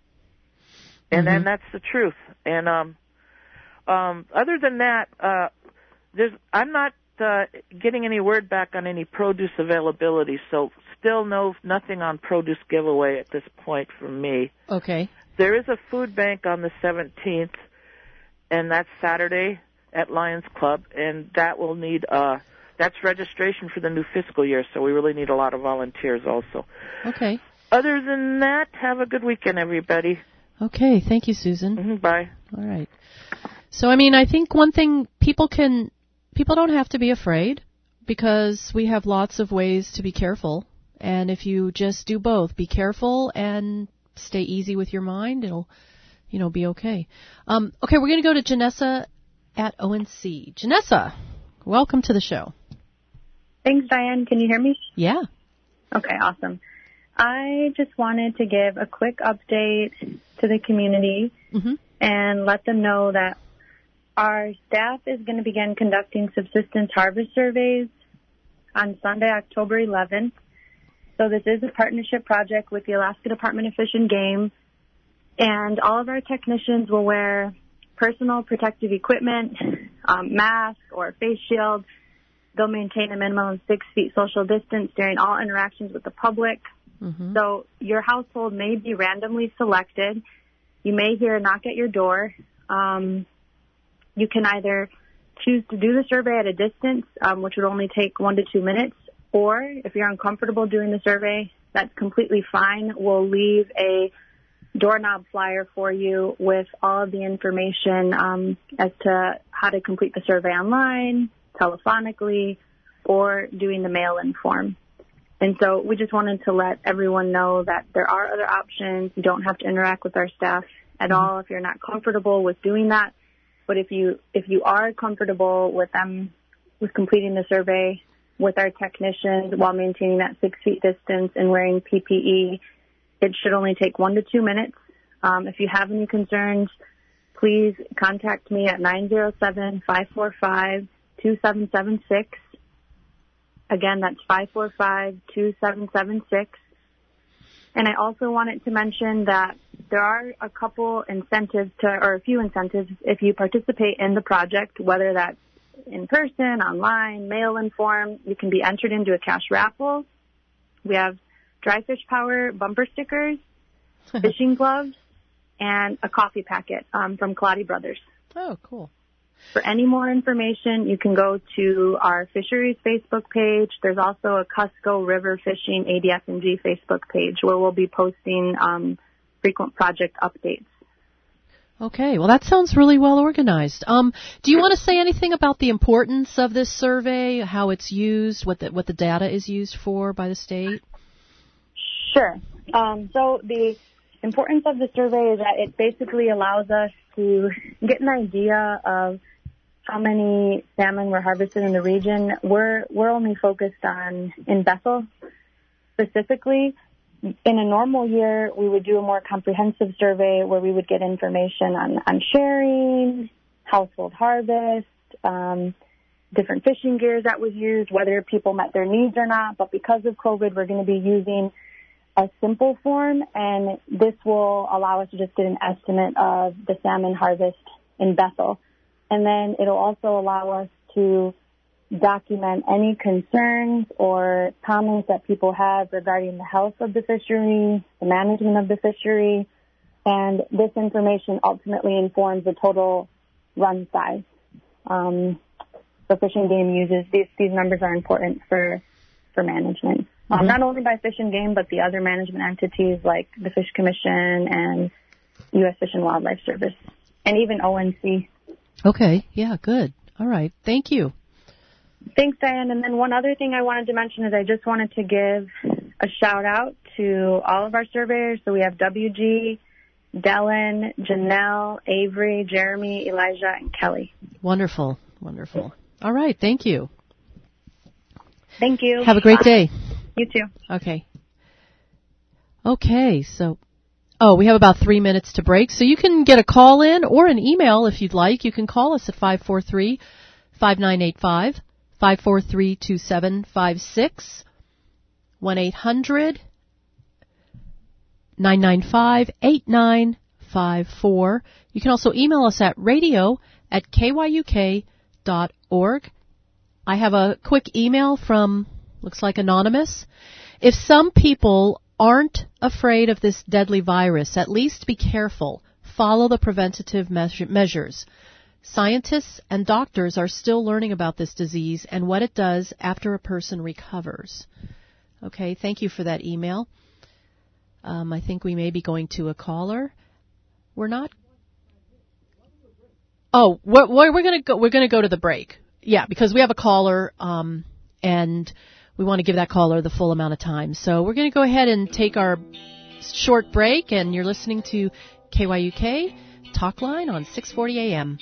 and Mm-hmm. then that's the truth. And um, um, other than that, uh, there's I'm not uh, getting any word back on any produce availability, so still no nothing on produce giveaway at this point from me. Okay. There is a food bank on the seventeenth, and that's Saturday at Lions Club, and that will need uh that's registration for the new fiscal year, so we really need a lot of volunteers also. Okay. Other than that, have a good weekend, everybody. Okay. Thank you, Susan. Mm-hmm, bye. All right. So, I mean, I think one thing people can, people don't have to be afraid because we have lots of ways to be careful. And if you just do both, be careful and stay easy with your mind, it'll, you know, be okay. Um, okay, we're going to go to Janessa at O N C. Janessa, welcome to the show. Thanks, Diane. Can you hear me? Yeah. Okay, awesome. I just wanted to give a quick update to the community Mm-hmm. and let them know that our staff is going to begin conducting subsistence harvest surveys on Sunday, October eleventh. So this is a partnership project with the Alaska Department of Fish and Game, and all of our technicians will wear personal protective equipment, um, mask or face shield. They'll maintain a minimum of six feet social distance during all interactions with the public. Mm-hmm. So your household may be randomly selected. You may hear a knock at your door. Um, you can either choose to do the survey at a distance, um, which would only take one to two minutes, or if you're uncomfortable doing the survey, that's completely fine. We'll leave a doorknob flyer for you with all of the information um, as to how to complete the survey online, telephonically, or doing the mail-in form. And so we just wanted to let everyone know that there are other options. You don't have to interact with our staff at mm-hmm. all if you're not comfortable with doing that. But if you if you are comfortable with them with completing the survey with our technicians while maintaining that six feet distance and wearing P P E, it should only take one to two minutes. Um, if you have any concerns, please contact me at nine zero seven, five four five, two seven seven six. Again, that's five four five, two seven seven six. And I also wanted to mention that there are a couple incentives to, or a few incentives if you participate in the project, whether that's in person, online, mail-in form. You can be entered into a cash raffle. We have dry fish power bumper stickers, fishing gloves, and a coffee packet um, from Kaladi Brothers. Oh, cool. For any more information, you can go to our fisheries Facebook page. There's also a Cusco River Fishing A D F and G Facebook page where we'll be posting um, frequent project updates. Okay, well, that sounds really well organized. Um, do you want to say anything about the importance of this survey, how it's used, what the, what the data is used for by the state? Sure. Um, so the importance of the survey is that it basically allows us to get an idea of how many salmon were harvested in the region. We're we're only focused on in Bethel specifically. In a normal year, we would do a more comprehensive survey where we would get information on, on sharing, household harvest, um, different fishing gears that was used, whether people met their needs or not. But because of COVID, we're going to be using a simple form, and this will allow us to just get an estimate of the salmon harvest in Bethel. And then it'll also allow us to document any concerns or comments that people have regarding the health of the fishery, the management of the fishery, and this information ultimately informs the total run size. Um, the Fish and Game uses these. These numbers are important for for management, mm-hmm. um, not only by Fish and Game, but the other management entities like the Fish Commission and U S Fish and Wildlife Service, and even O N C. Okay, yeah, good. All right, thank you. Thanks, Diane. And then one other thing I wanted to mention is I just wanted to give a shout-out to all of our surveyors. So we have W G, Dellen, Janelle, Avery, Jeremy, Elijah, and Kelly. Wonderful, wonderful. All right, thank you. Thank you. Have a great day. You too. Okay. Okay, so... Oh, we have about three minutes to break, so you can get a call in or an email if you'd like. You can call us at five four three, five nine eight five, five four three, two seven five six, one eight hundred, nine nine five, eight nine five four. You can also email us at radio at k y u k dot org. I have a quick email from, looks like Anonymous. If some people aren't afraid of this deadly virus, at least be careful. Follow the preventative measure- measures. Scientists and doctors are still learning about this disease and what it does after a person recovers. Okay, thank you for that email. Um, I think we may be going to a caller. We're not. Oh, we're, we're going to go. We're going to go to the break. Yeah, because we have a caller, um, and we want to give that caller the full amount of time. So we're going to go ahead and take our short break, and you're listening to K Y U K Talk Line on six forty A M.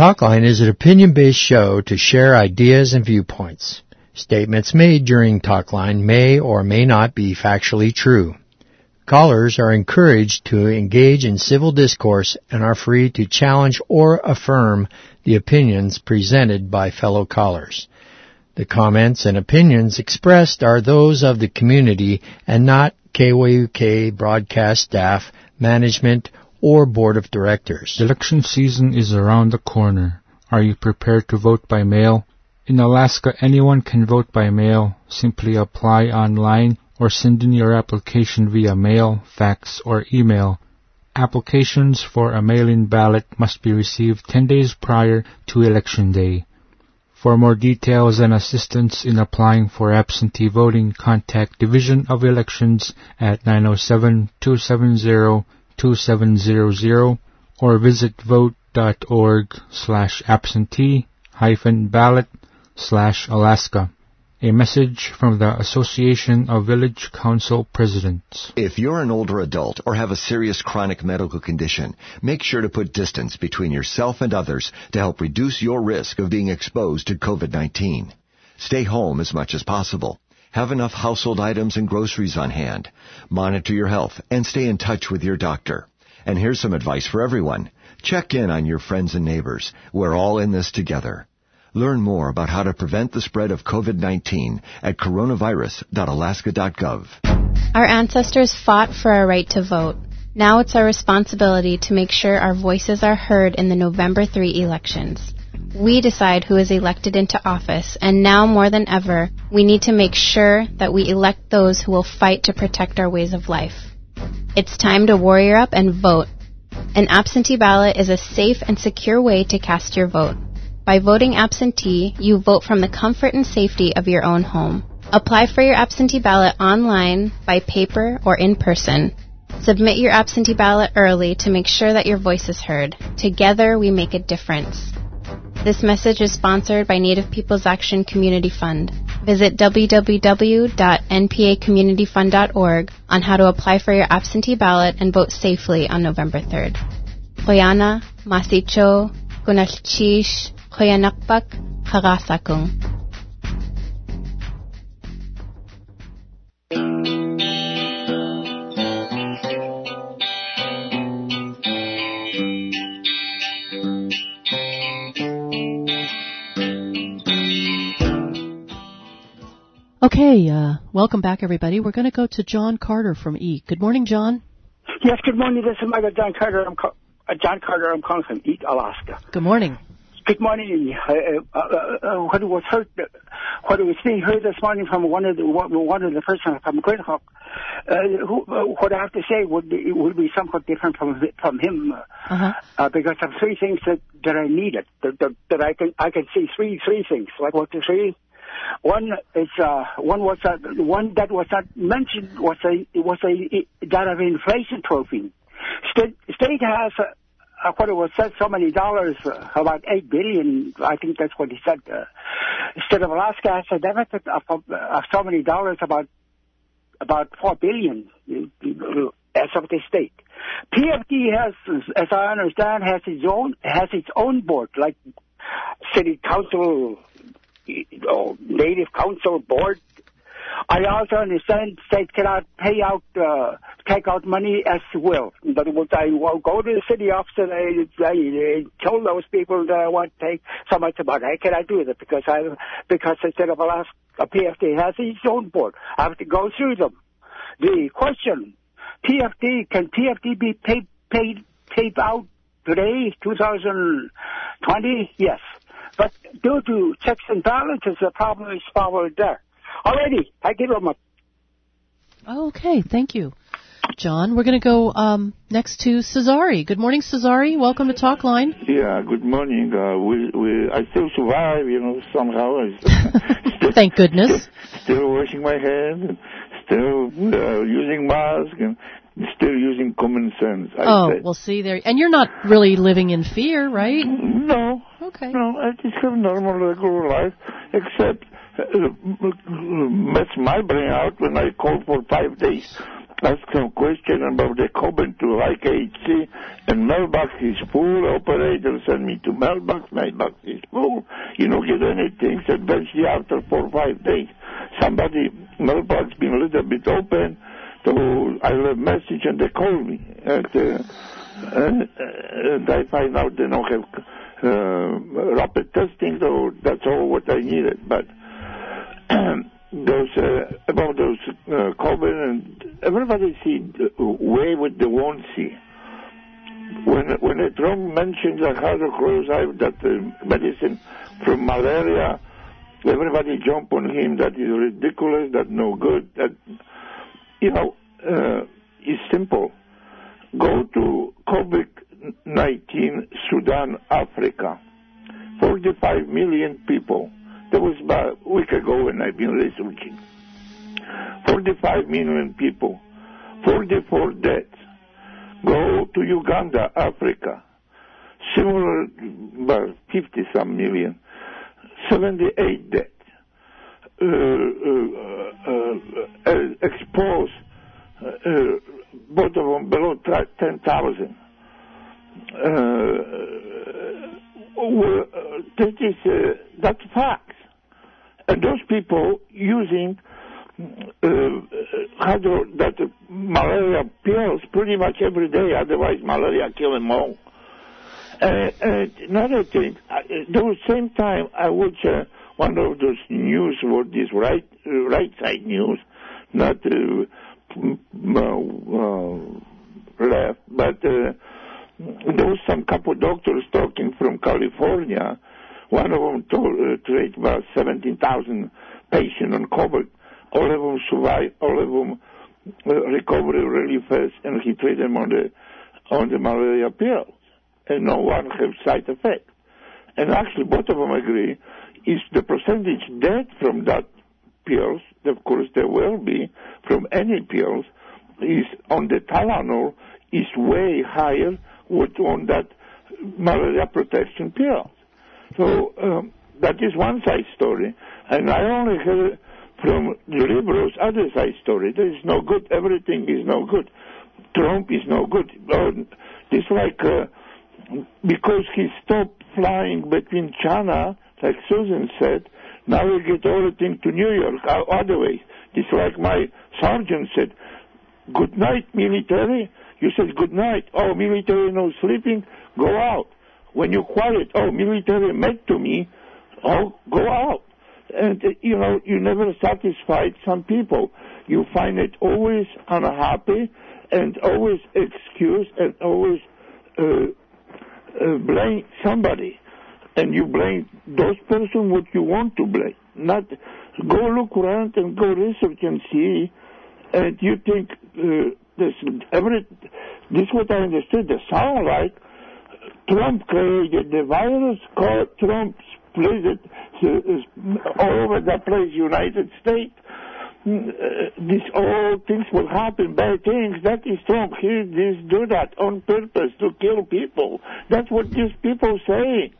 Talkline is an opinion-based show to share ideas and viewpoints. Statements made during Talkline may or may not be factually true. Callers are encouraged to engage in civil discourse and are free to challenge or affirm the opinions presented by fellow callers. The comments and opinions expressed are those of the community and not K Y U K broadcast staff, management, or board of directors. Election season is around the corner. Are you prepared to vote by mail? In Alaska, anyone can vote by mail. Simply apply online or send in your application via mail, fax, or email. Applications for a mail-in ballot must be received ten days prior to Election Day. For more details and assistance in applying for absentee voting, contact Division of Elections at nine oh seven, two seven zero, two seven zero zero or visit vote.org slash absentee hyphen ballot slash Alaska. A message from the Association of Village Council Presidents. If you're an older adult or have a serious chronic medical condition, make sure to put distance between yourself and others to help reduce your risk of being exposed to COVID nineteen. Stay home as much as possible. Have enough household items and groceries on hand. Monitor your health and stay in touch with your doctor. And here's some advice for everyone. Check in on your friends and neighbors. We're all in this together. Learn more about how to prevent the spread of COVID nineteen at coronavirus dot alaska dot gov. Our ancestors fought for our right to vote. Now it's our responsibility to make sure our voices are heard in the November third elections. We decide who is elected into office, and now more than ever, we need to make sure that we elect those who will fight to protect our ways of life. It's time to warrior up and vote. An absentee ballot is a safe and secure way to cast your vote. By voting absentee, you vote from the comfort and safety of your own home. Apply for your absentee ballot online, by paper, or in person. Submit your absentee ballot early to make sure that your voice is heard. Together, we make a difference. This message is sponsored by Native Peoples Action Community Fund. Visit w w w dot n p a community fund dot org on how to apply for your absentee ballot and vote safely on November third. Hoyana, Masicho, Gunalchish, Hoyanakpak, Harasakung. Okay, uh, welcome back, everybody. We're going to go to John Carter from E. Good morning, John. Yes, good morning. This is Michael John Carter. I'm ca- uh, John Carter. I'm calling from Eat, Alaska. Good morning. Good morning. Uh, uh, uh, what was heard, uh, what was being heard this morning from one of the one of the person from Green Hawk, uh, who, uh, what I have to say would be would be somewhat different from from him, uh, uh-huh. uh, because of three things that, that I needed. That, that, that I can I can see three three things. Like what the three. One is uh, one was uh, one that was not mentioned was a was a that of inflation trophy. State state has uh, what it was said so many dollars, uh, about eight billion. I think that's what he said. Uh, state of Alaska has a deficit of, of, of so many dollars, about about four billion as of the state. P F D has, as I understand, has its own has its own board, like city council. You know, Native Council Board. I also understand state cannot pay out, uh, take out money as will. In other words, I will go to the city office and I, I, I tell those people that I want to take so much money. I cannot do that because I, because instead of Alaska, P F D has its own board. I have to go through them. The question, P F D, can P F D be paid, paid, paid out today, two thousand twenty? Yes. But due to checks and balances, the problem is probably there. Already, I give them a... Okay, thank you, John. We're going to go um, next to Cesare. Good morning, Cesare. Welcome to Talkline. Yeah, good morning. Uh, we, we, I still survive, you know, somehow. still, Thank goodness. Still, still washing my hands, still uh, using mask, and still using common sense. I oh, said. Well, see there. And you're not really living in fear, right? No. Okay. No, I just have normal, regular life, except uh, mess my brain out when I called for five days. ask some question about the Coben to Y K H C, and mailbox is full. Operator send me to mailbox. Mailbox is full. You don't get anything. So eventually, after four or five days, somebody mailbox been a little bit open. So I left message and they call me. And, uh, and, and I find out they don't have uh, rapid testing, so that's all what I needed. But those uh, about those uh, COVID, and everybody see way what they won't see. When when Trump mentions the hydrochloride, that uh, medicine from malaria, everybody jump on him. That is ridiculous. That no good. That you know, uh, it's simple. Go to COVID nineteen, Sudan, Africa. forty-five million people. That was about a week ago when I've been researching. forty-five million people. forty-four deaths. Go to Uganda, Africa. Similar, about fifty-some million. seventy-eight deaths. Uh, uh, uh, uh, exposed, uh, uh, both of them below ten thousand. Uh, uh, that is, uh, that's facts. And those people using uh, hydro, that uh, malaria pills pretty much every day, otherwise malaria kill them all. Uh, and another thing, at the same time I watch uh, one of those news, or this right uh, right side news, not uh, uh, left, but uh, there was some couple doctors talking from California. One of them told, uh, treated about seventeen thousand patients on COVID. All of them survived. All of them uh, recovered really fast, and he treated them on the on the malaria pills, and no one had side effects. And actually, both of them agree. Is the percentage death from that pills, of course there will be, from any pills, is on the Tylenol, is way higher with on that malaria protection pills. So um, that is one side story. And I only heard from the liberals other side story. There is no good, everything is no good. Trump is no good. Um, it's like, uh, because he stopped flying between China, like Susan said, now we get everything to New York, other ways. It's like my sergeant said, good night, military. You said good night. Oh, military no sleeping, go out. When you quiet, oh, military met to me, oh, go out. And, uh, you know, you never satisfied some people. You find it always unhappy and always excuse and always uh, uh, blame somebody. And you blame those person what you want to blame. Not go look around and go research and see. And you think uh, this every this what I understood. They sound like Trump created the virus. Called Trump spread it uh, all over the place, United States. Uh, these all things will happen, bad things. That is Trump. He this do that on purpose to kill people. That's what these people say.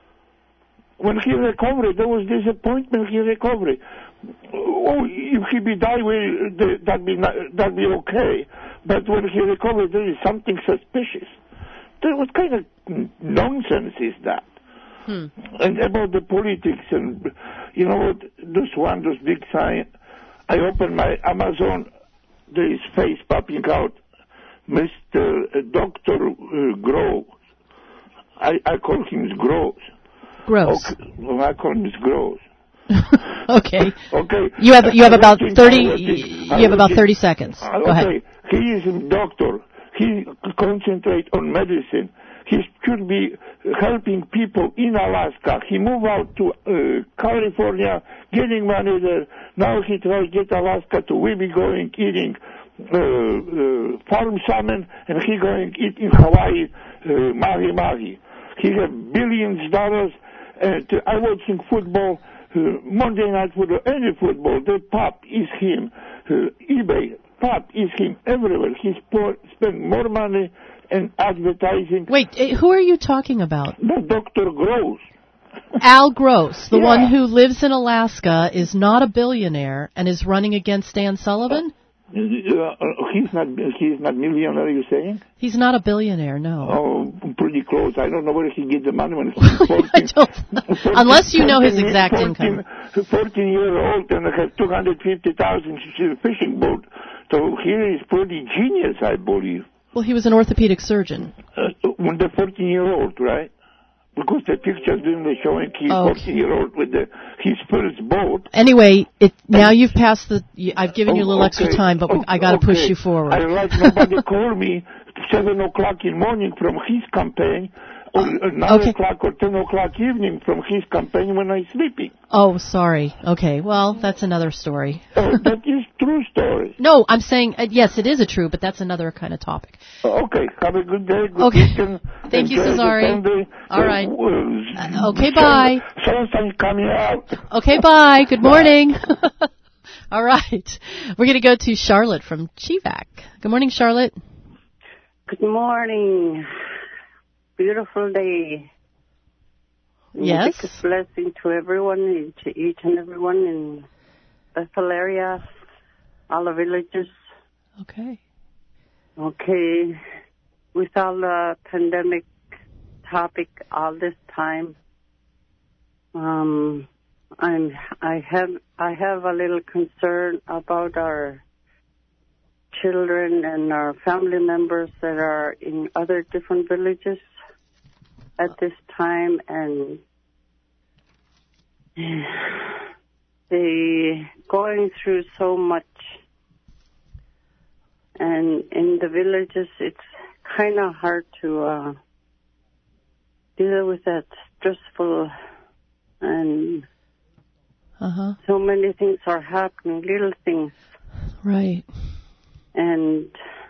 When he recovered, there was disappointment. He recovered. Oh, if he be die, that'd be not, that'd be okay. But when he recovered, there is something suspicious. What kind of nonsense is that? Hmm. And about the politics, and you know what? This one, this big sign. I opened my Amazon. There is face popping out, Mister Doctor Uh, Gross. I I call him Gross. Gross. Okay. Well, I call him Gross. Okay. Okay. You have you have about thirty. Working, you have about thirty seconds. Go okay. ahead. He is a doctor. He concentrates on medicine. He should be helping people in Alaska. He moved out to uh, California, getting money there. Now he tries to get Alaska to we be going eating uh, uh, farm salmon, and he going eat in Hawaii uh, mahi mahi. He have billions of dollars. And uh, I watching football, uh, Monday Night Football, any football. The pop is him. Uh, eBay, pop is him everywhere. He spend more money in advertising. Wait, who are you talking about? The Doctor Gross. Al Gross, the yeah. one who lives in Alaska, is not a billionaire and is running against Dan Sullivan? Uh, he's not he's not millionaire, you're saying? He's not a billionaire, no. Oh, pretty close. I don't know where he gets the money when he's fourteen. fourteen Unless you know his exact fourteen, income. fourteen year old and has two hundred fifty thousand fishing boat. So here he's pretty genius, I believe. Well, he was an orthopedic surgeon. Uh, when the fourteen year old, right? Because the pictures in the showing he's Oh, fourteen year old with the his first boat. Anyway, it now you've passed the. you- I've given you a little Oh, extra okay. time, but we, I got to Okay. push you forward. I like nobody call me seven o'clock in morning from his campaign, or nine Okay. o'clock or ten o'clock evening from his campaign when I'm sleeping. Oh, sorry. Okay, well, that's another story. Oh, that is true story. No, I'm saying uh, yes, it is a true, but that's another kind of topic. Okay, have a good day. Good Okay. weekend. Thank you, Enjoy the Cesare. Sunday. All right. Uh, Uh, okay, bye. Sunshine coming out. Okay, bye. Good morning. All right, we're going to go to Charlotte from Chivac. Good morning, Charlotte. Good morning. Beautiful day. Yes. Biggest blessing to everyone, to each and everyone in Bethel area, all the villages. Okay. Okay. With all the pandemic topic all this time, um, I'm I have I have a little concern about our children and our family members that are in other different villages at this time, and they going through so much. And in the villages, it's kind of hard to uh, deal with that stressful, and Uh-huh. so many things are happening, little things. Right. And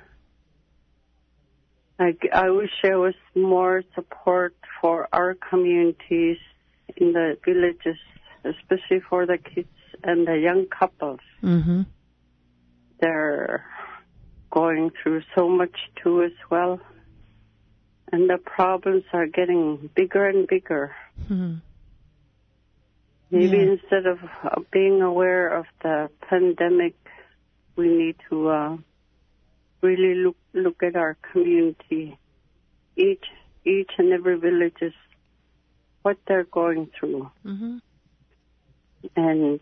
I, I wish there was more support for our communities in the villages, especially for the kids and the young couples. Mm-hmm. They're going through so much too as well. And the problems are getting bigger and bigger. Mm-hmm. Maybe Yeah. instead of uh, being aware of the pandemic, we need to uh, really look look at our community, each each and every village is what they're going through. Mm-hmm. And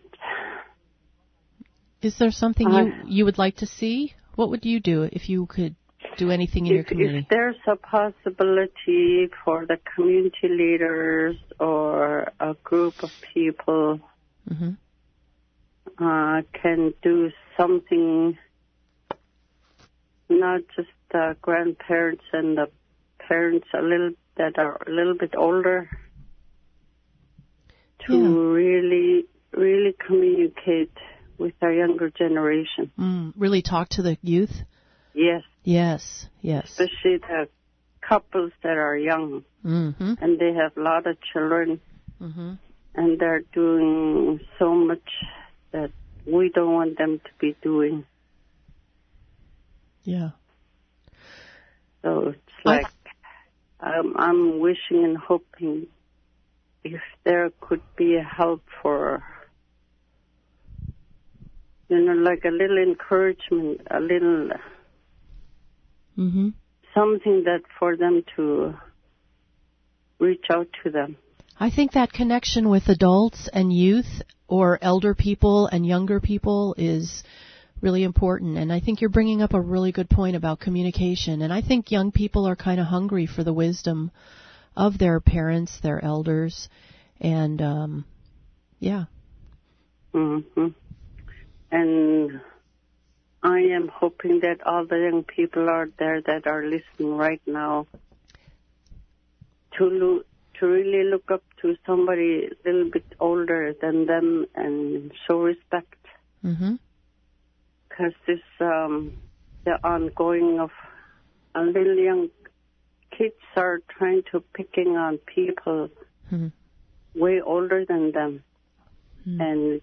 Is there something I- you you would like to see? What would you do if you could do anything in your if, community? if there's a possibility for the community leaders or a group of people Mm-hmm. uh, can do something, not just the grandparents and the parents a little that are a little bit older, to really, really communicate with our younger generation. Mm, really talk to the youth? Yes, Yes, yes. especially the couples that are young Mm-hmm. and they have a lot of children, Mm-hmm. and they're doing so much that we don't want them to be doing. Yeah. So it's like um, I'm wishing and hoping if there could be a help for, you know, like a little encouragement, a little Mm-hmm. something that for them to reach out to them. I think that connection with adults and youth, or elder people and younger people, is really important. And I think you're bringing up a really good point about communication. And I think young people are kind of hungry for the wisdom of their parents, their elders, and um, yeah. hmm And I am hoping that all the young people out there that are listening right now to lo- to really look up to somebody a little bit older than them and show respect. Mm-hmm. Because this, um, the ongoing of a little young kids are trying to picking on people Mm-hmm. way older than them. Mm-hmm. And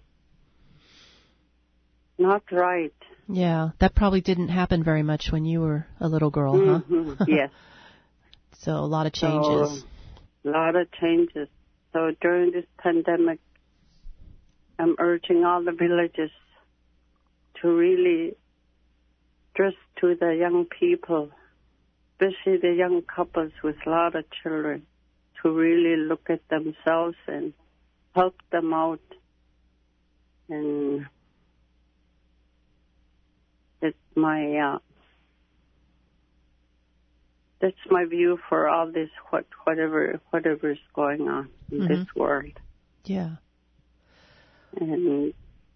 not right. Yeah, that probably didn't happen very much when you were a little girl, Mhm, huh? yes. So a lot of changes. So, a lot of changes. So during this pandemic, I'm urging all the villages to really stress to the young people, especially the young couples with a lot of children, to really look at themselves and help them out. And that's my uh, that's my view for all this, what whatever whatever is going on in Mm-hmm. this world. Yeah. And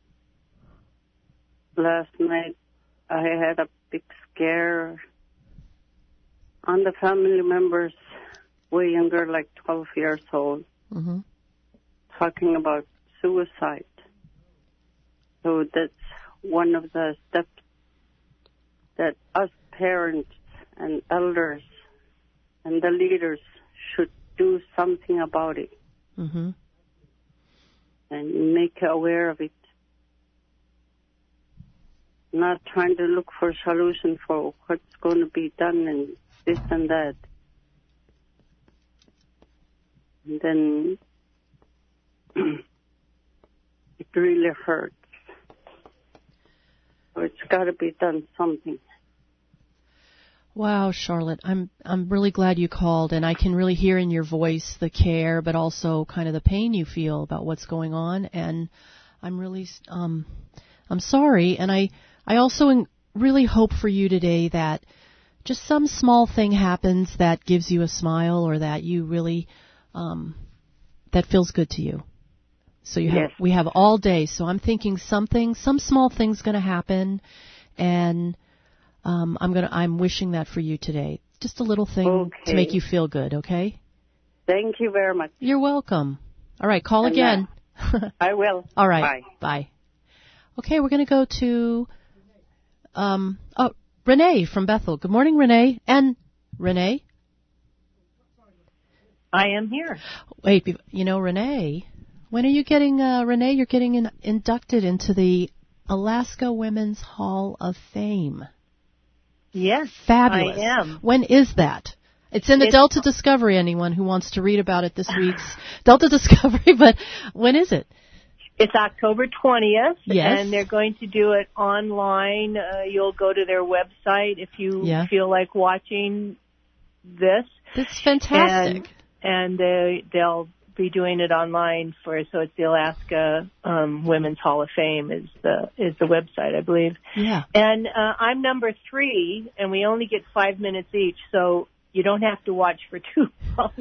last night I had a big scare on the family members, way younger, like twelve years old, Mm-hmm. talking about suicide. So that's one of the steps that us parents and elders and the leaders should do something about it Mm-hmm. and make aware of it. Not trying to look for a solution for what's going to be done and this and that. And then it really hurts. So it's got to be done something. Wow, Charlotte, I'm I'm really glad you called, and I can really hear in your voice the care, but also kind of the pain you feel about what's going on. And I'm really um I'm sorry, and I I also in, really hope for you today that just some small thing happens that gives you a smile, or that you really um that feels good to you. So you have Yes. we have all day. So I'm thinking something, some small thing's going to happen, and um, I'm gonna I'm wishing that for you today. Just a little thing Okay. to make you feel good. Okay. Thank you very much. You're welcome. All right, call And, again. I will. All right. Bye. Bye. Okay, we're going to go to um oh Renee from Bethel. Good morning, Renee. And Renee. I am here. Wait, be- you know, Renee, when are you getting, uh, Renee, you're getting in, inducted into the Alaska Women's Hall of Fame. Yes, Fabulous. I am. When is that? It's in the It's- Delta Discovery, anyone who wants to read about it this week's Delta Discovery, but when is it? It's October twentieth, Yes. and they're going to do it online. Uh, you'll go to their website if you Yeah. feel like watching this. It's fantastic. And, and they, they'll be doing it online for, so it's the Alaska um, Women's Hall of Fame is the is the website, I believe. Yeah. And uh, I'm number three, and we only get five minutes each, so you don't have to watch for too long.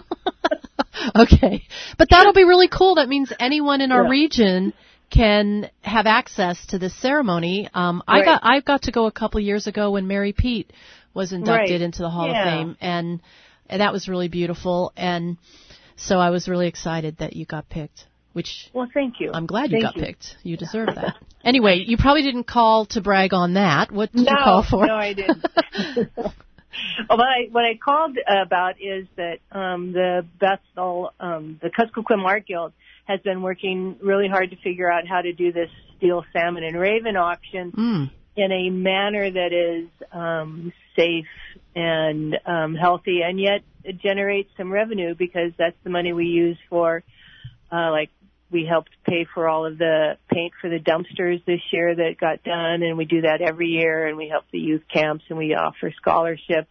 Okay. But that'll be really cool. That means anyone in our Yeah. region can have access to this ceremony. Um, I Right. got I got to go a couple years ago when Mary Pete was inducted Right. into the Hall Yeah. of Fame, and, and that was really beautiful. And so I was really excited that you got picked. Which well, thank you. I'm glad you Thank got you. picked. You deserve that. Anyway, you probably didn't call to brag on that. What did no, you call for? No, I didn't. Well, what I, what I called about is that um, the Bethel, um, the Kuskokwim Art Guild has been working really hard to figure out how to do this steel salmon and raven auction Mm. in a manner that is um, safe and um, healthy, and yet it generates some revenue because that's the money we use for, uh, like, we helped pay for all of the paint for the dumpsters this year that got done, and we do that every year, and we help the youth camps, and we offer scholarships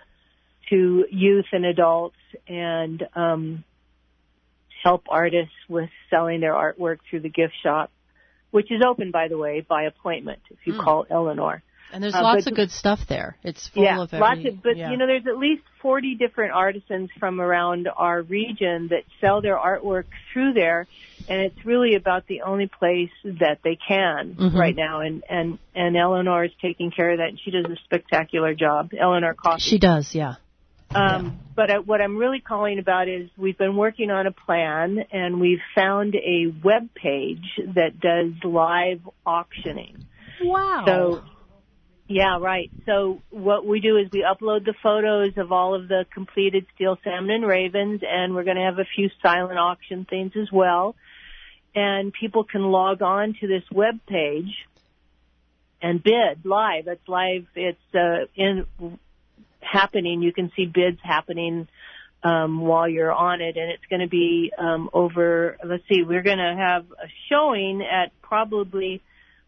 to youth and adults, and um, help artists with selling their artwork through the gift shop, which is open, by the way, by appointment if you Mm. call Eleanor. And there's Uh, lots but- of good stuff there. It's full yeah, of every, lots of, but yeah. you know, there's at least forty different artisans from around our region that sell their artwork through there, and it's really about the only place that they can Mhm. right now. And and and Eleanor is taking care of that, and she does a spectacular job. Eleanor Coffey. She does, yeah. Um, But I, what I'm really calling about is we've been working on a plan, and we've found a web page that does live auctioning. Wow. So, yeah, right. So what we do is we upload the photos of all of the completed steel salmon and ravens, and we're going to have a few silent auction things as well. And people can log on to this web page and bid live. It's live. It's uh, in happening. You can see bids happening um, while you're on it, and it's going to be um, over. Let's see, we're going to have a showing at probably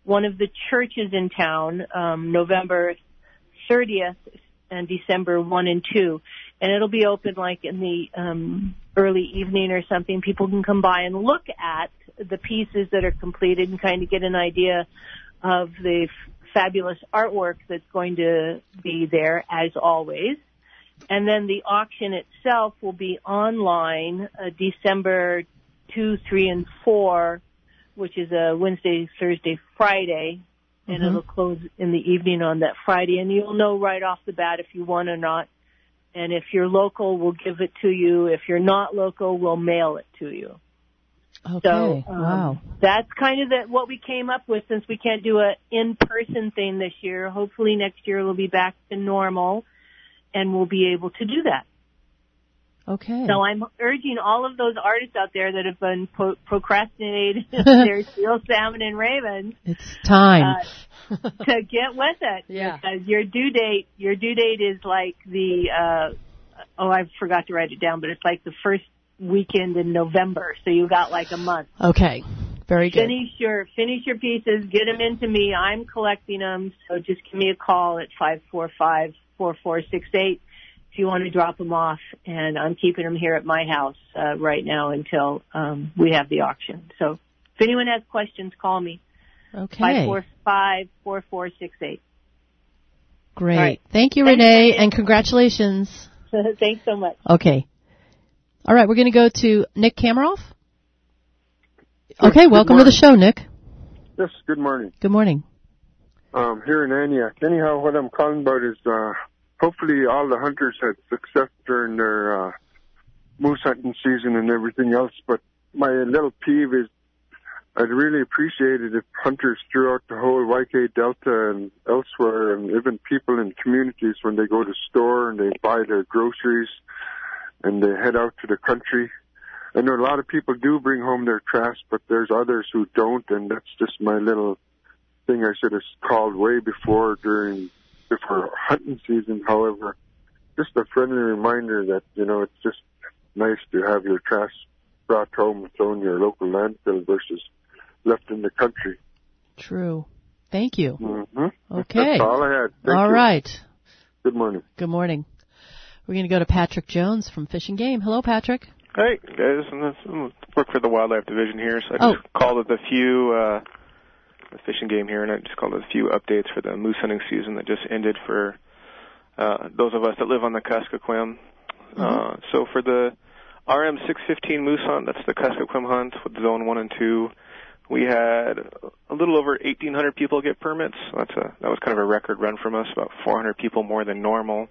one of the churches in town, um, November thirtieth and December first and second. And it'll be open like in the um, early evening or something. People can come by and look at the pieces that are completed and kind of get an idea of the f- fabulous artwork that's going to be there, as always. And then the auction itself will be online uh, December second, third, and fourth, which is a Wednesday, Thursday, Friday, and Mhm. it'll close in the evening on that Friday. And you'll know right off the bat if you won or not. And if you're local, we'll give it to you. If you're not local, we'll mail it to you. Okay. So, um, wow. that's kind of the, what we came up with, since we can't do a in-person thing this year. Hopefully next year we'll be back to normal, and we'll be able to do that. Okay. So I'm urging all of those artists out there that have been pro- procrastinating their steel salmon and ravens. It's time. Uh, to get with it. Yeah. Because your due date, your due date is like the, uh, oh, I forgot to write it down, but it's like the first weekend in November. So you got like a month. Okay. Very good. Finish your, finish your pieces, get them into me. I'm collecting them. So just give me a call at five four five, four four six eight. If you want to drop them off, and I'm keeping them here at my house uh, right now until um, we have the auction. So if anyone has questions, call me. Okay. five four five, four four six eight. Great. Right. Thank you, Thanks, Renee, Renee. and congratulations. Thanks so much. Okay. All right, we're going to go to Nick Kameroff. Okay, Good welcome to the morning. show, Nick. Yes, good morning. Good morning. Um, here in Antioch. Anyhow, what I'm calling about is uh, hopefully all the hunters had success during their uh, moose hunting season and everything else. But my little peeve is I'd really appreciate it if hunters throughout the whole Y K Delta and elsewhere, and even people in communities, when they go to store and they buy their groceries and they head out to the country. I know a lot of people do bring home their trash, but there's others who don't, and that's just my little thing I should have called way before during before hunting season. However, just a friendly reminder that, you know, it's just nice to have your trash brought home and thrown in your local landfill versus left in the country. True. Thank you. Mm-hmm. Okay. That's all I had. Thank All you. right. Good morning. Good morning. We're going to go to Patrick Jones from Fish and Game. Hello, Patrick. Hey, guys. I work for the Wildlife Division here, so I Oh. just called it a few, uh, the Fish and Game here, and I just called it a few updates for the moose hunting season that just ended for uh, those of us that live on the Kuskokwim. Mm-hmm. Uh, so for the R M six fifteen moose hunt, that's the Kuskokwim hunt with Zone one and two, we had a little over eighteen hundred people get permits. That's a, that was kind of a record run from us, about four hundred people more than normal.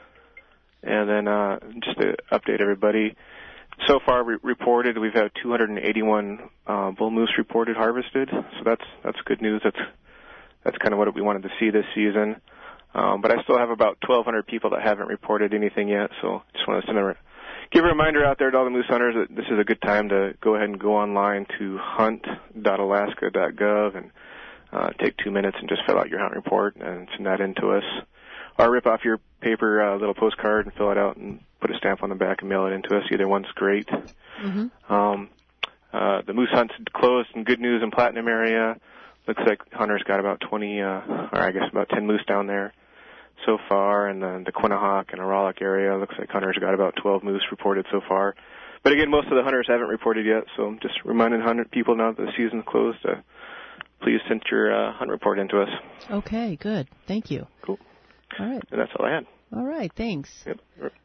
And then uh, just to update everybody, so far re- reported, we've had two hundred eighty-one uh, bull moose reported harvested. So that's that's good news. That's that's kind of what we wanted to see this season. Um, but I still have about twelve hundred people that haven't reported anything yet. So just want to send a, give a reminder out there to all the moose hunters that this is a good time to go ahead and go online to hunt dot alaska dot gov and uh, take two minutes and just fill out your hunt report and send that in to us. Or rip off your paper uh, little postcard and fill it out and put a stamp on the back and mail it in to us. Either one's great. Mm-hmm. Um, uh, the moose hunt's closed in Good News and Platinum area. Looks like hunters got about twenty, uh, or I guess about ten moose down there so far. And then the Quinnahock and Arolic area, looks like hunters got about twelve moose reported so far. But again, most of the hunters haven't reported yet, so I'm just reminding hundred people now that the season's closed to please send your uh, hunt report in to us. Okay, good. Thank you. Cool. All right. And that's all I had. All right, thanks. Yep.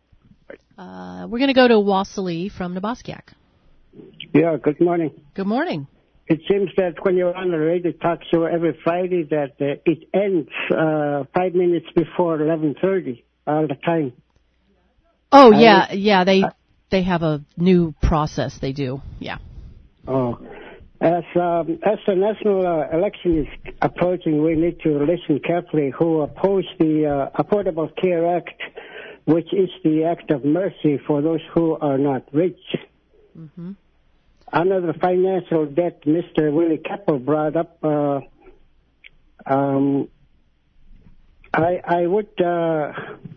Uh, we're going to go to Wassily from Neboskiak. Yeah, good morning. Good morning. It seems that when you're on the radio talk show every Friday that uh, it ends uh, five minutes before eleven thirty all the time. Oh, I yeah, was- yeah, they they have a new process they do. Yeah. Oh. As um, as the national uh, election is approaching, we need to listen carefully who oppose the uh, Affordable Care Act, which is the act of mercy for those who are not rich. Mm-hmm. Under the financial debt Mister Willie Keppel brought up, uh, um, I, I would, uh,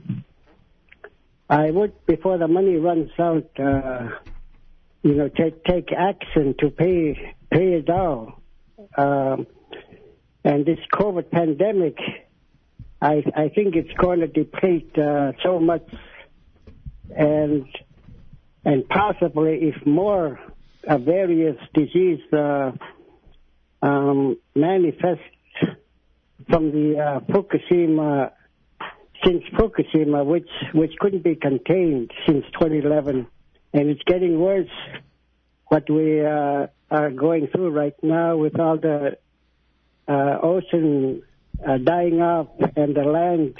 I would, before the money runs out, uh, you know, take take action to pay pay it all. Um, And this COVID pandemic, I, I think it's going to deplete uh, so much, and and possibly if more uh, various disease uh, um, manifest from the uh, Fukushima, since Fukushima, which which couldn't be contained since twenty eleven, and it's getting worse. What we uh, are going through right now with all the uh, ocean uh, dying up and the land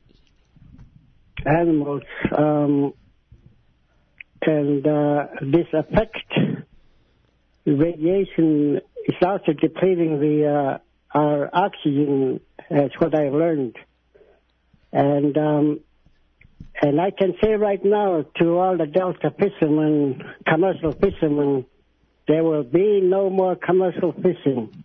animals, um, and uh, this effect, radiation is also depleting the uh, our oxygen. That's what I've learned, and um, and I can say right now to all the Delta fishermen, commercial fishermen, there will be no more commercial fishing.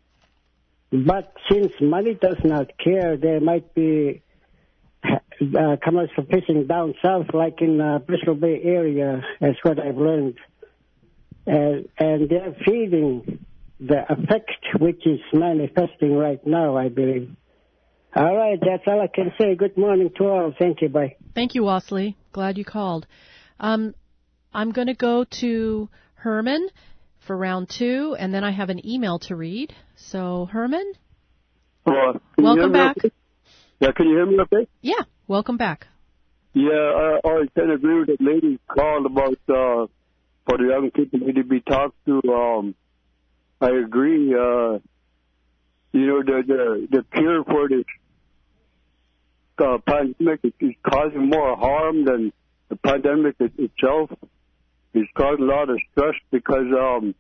But since money does not care, there might be uh, commercial fishing down south, like in uh, Bristol Bay area. That's what I've learned. And, and they're feeding the effect which is manifesting right now, I believe. All right, that's all I can say. Good morning to all. Thank you. Bye. Thank you, Wasley. Glad you called. Um, I'm going to go to Herman for round two, and then I have an email to read. So, Herman? Uh, welcome back. Okay? Yeah, can you hear me okay? Yeah, welcome back. Yeah, I, I can agree with that lady called about uh, for the young people need to be talked to. Um, I agree. Uh, you know, the, the, the cure for this uh, pandemic is, is causing more harm than the pandemic it, itself. It's causing a lot of stress because um,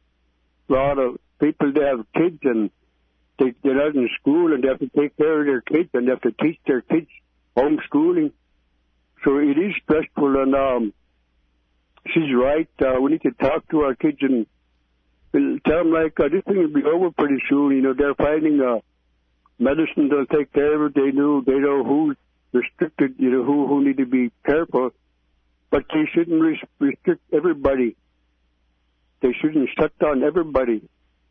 a lot of people, they have kids and they, they're not in school and they have to take care of their kids and they have to teach their kids homeschooling. So it is stressful, and um, she's right. Uh, we need to talk to our kids and tell them, like, uh, this thing will be over pretty soon. You know, they're finding uh, medicine to take care of it. They know, they know who's restricted, you know, who, who need to be careful. But they shouldn't res- restrict everybody. They shouldn't shut down everybody.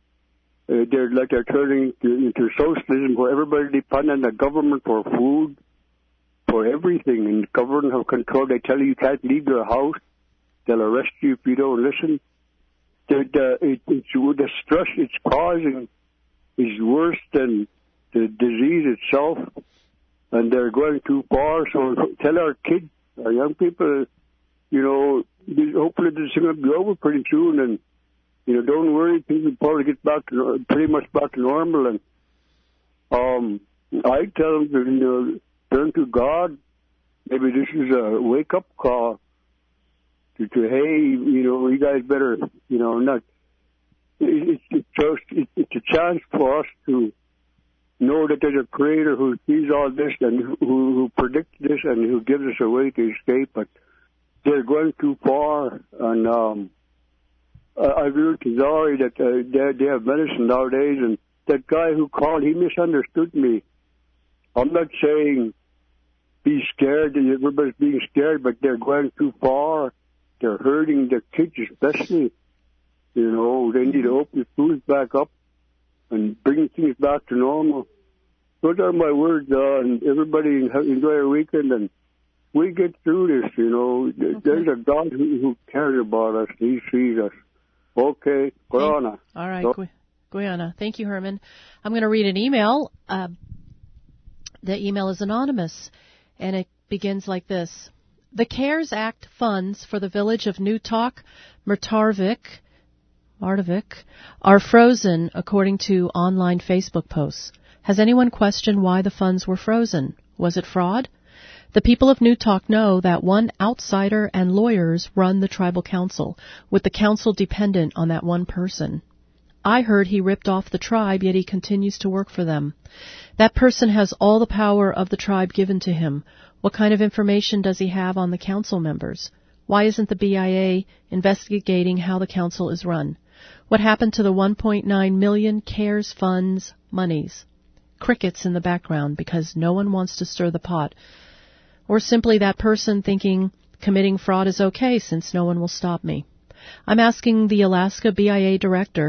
Uh, they're like they're turning into, into socialism where everybody depends on the government for food, for everything. And the government have control. They tell you you can't leave your house. They'll arrest you if you don't listen. The, the, it, it's, the stress it's causing is worse than the disease itself. And they're going too far. So tell our kids, our young people, you know, hopefully this is going to be over pretty soon, and, you know, don't worry, things will probably get back to, pretty much back to normal, and, um, I tell them to, you know, turn to God. Maybe this is a wake-up call to, to, hey, you know, you guys better, you know, not, it, it's just, it, it's a chance for us to know that there's a creator who sees all this and who, who predicts this and who gives us a way to escape, but they're going too far, and um, I, I agree with Kizari that uh, they, they have medicine nowadays, and that guy who called, he misunderstood me. I'm not saying be scared, everybody's being scared, but they're going too far. They're hurting the kids especially. You know, they need to open the schools back up and bring things back to normal. Those are my words, uh, and everybody enjoy your weekend, and we get through this, you know. Okay. There's a God who, who cares about us. He sees us. Okay. Guyana. All right. So, Guyana. Thank you, Herman. I'm going to read an email. Uh, the email is anonymous, and it begins like this. The CARES Act funds for the village of Newtok, Murtarvik, Murtarvik are frozen, according to online Facebook posts. Has anyone questioned why the funds were frozen? Was it fraud? The people of Newtok know that one outsider and lawyers run the tribal council, with the council dependent on that one person. I heard he ripped off the tribe, yet he continues to work for them. That person has all the power of the tribe given to him. What kind of information does he have on the council members? Why isn't the B I A investigating how the council is run? What happened to the one point nine million CARES funds monies? Crickets in the background because no one wants to stir the pot. Or simply that person thinking committing fraud is okay since no one will stop me. I'm asking the Alaska B I A director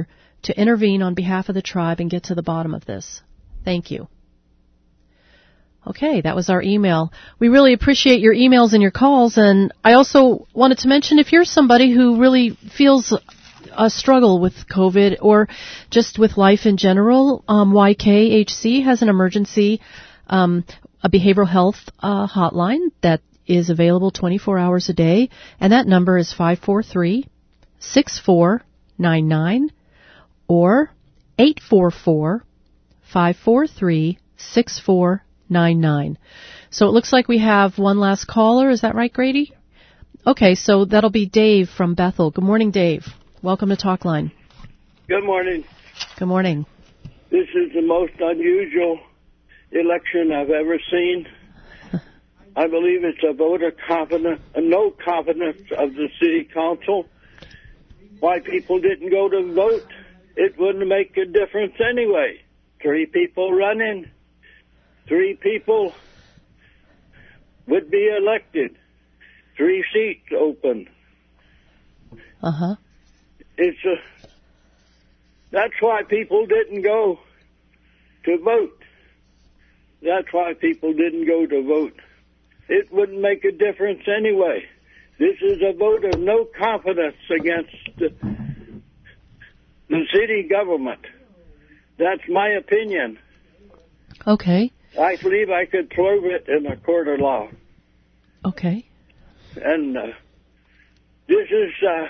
to intervene on behalf of the tribe and get to the bottom of this. Thank you. Okay, that was our email. We really appreciate your emails and your calls, and I also wanted to mention if you're somebody who really feels a struggle with COVID or just with life in general, um, Y K H C has an emergency, um, a behavioral health uh, hotline that is available twenty-four hours a day, and that number is five four three, six four nine nine or eight four four, five four three, six four nine nine. So it looks like we have one last caller. Is that right, Grady? Okay, so that'll be Dave from Bethel. Good morning, Dave. Welcome to Talkline. Good morning. Good morning. This is the most unusual election I've ever seen. I believe it's a vote of confidence, a no confidence of the city council. Why people didn't go to vote, it wouldn't make a difference anyway. Three people running, three people would be elected, three seats open. Uh-huh. It's a, that's why people didn't go to vote. That's why people didn't go to vote. It wouldn't make a difference anyway. This is a vote of no confidence against the, the city government. That's my opinion. Okay. I believe I could prove it in a court of law. Okay. And uh, this is uh,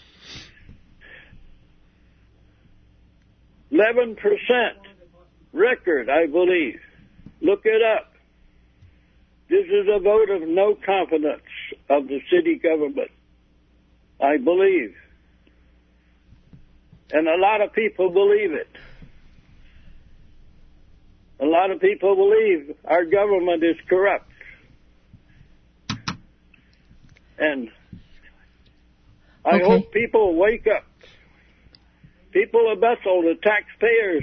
eleven percent record, I believe. Look it up. This is a vote of no confidence of the city government, I believe. And a lot of people believe it. A lot of people believe our government is corrupt. And I okay. hope people wake up. People of Bethel, the taxpayers,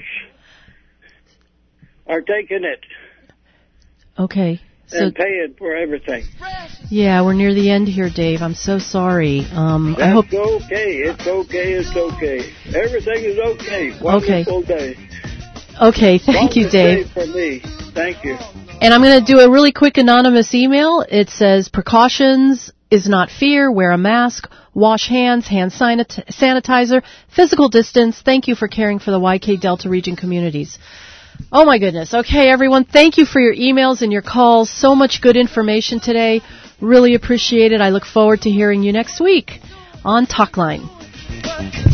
are taking it. Okay. So, and paying for everything. Yeah, we're near the end here, Dave. I'm so sorry. Um, That's I hope. okay. It's okay. It's okay. Everything is okay. Wonderful okay. day. Okay. Thank you, Dave. Day for me. Thank you. And I'm going to do a really quick anonymous email. It says, precautions is not fear. Wear a mask. Wash hands. Hand sanit- sanitizer. Physical distance. Thank you for caring for the Y K Delta region communities. Oh, my goodness. Okay, everyone, thank you for your emails and your calls. So much good information today. Really appreciate it. I look forward to hearing you next week on Talkline.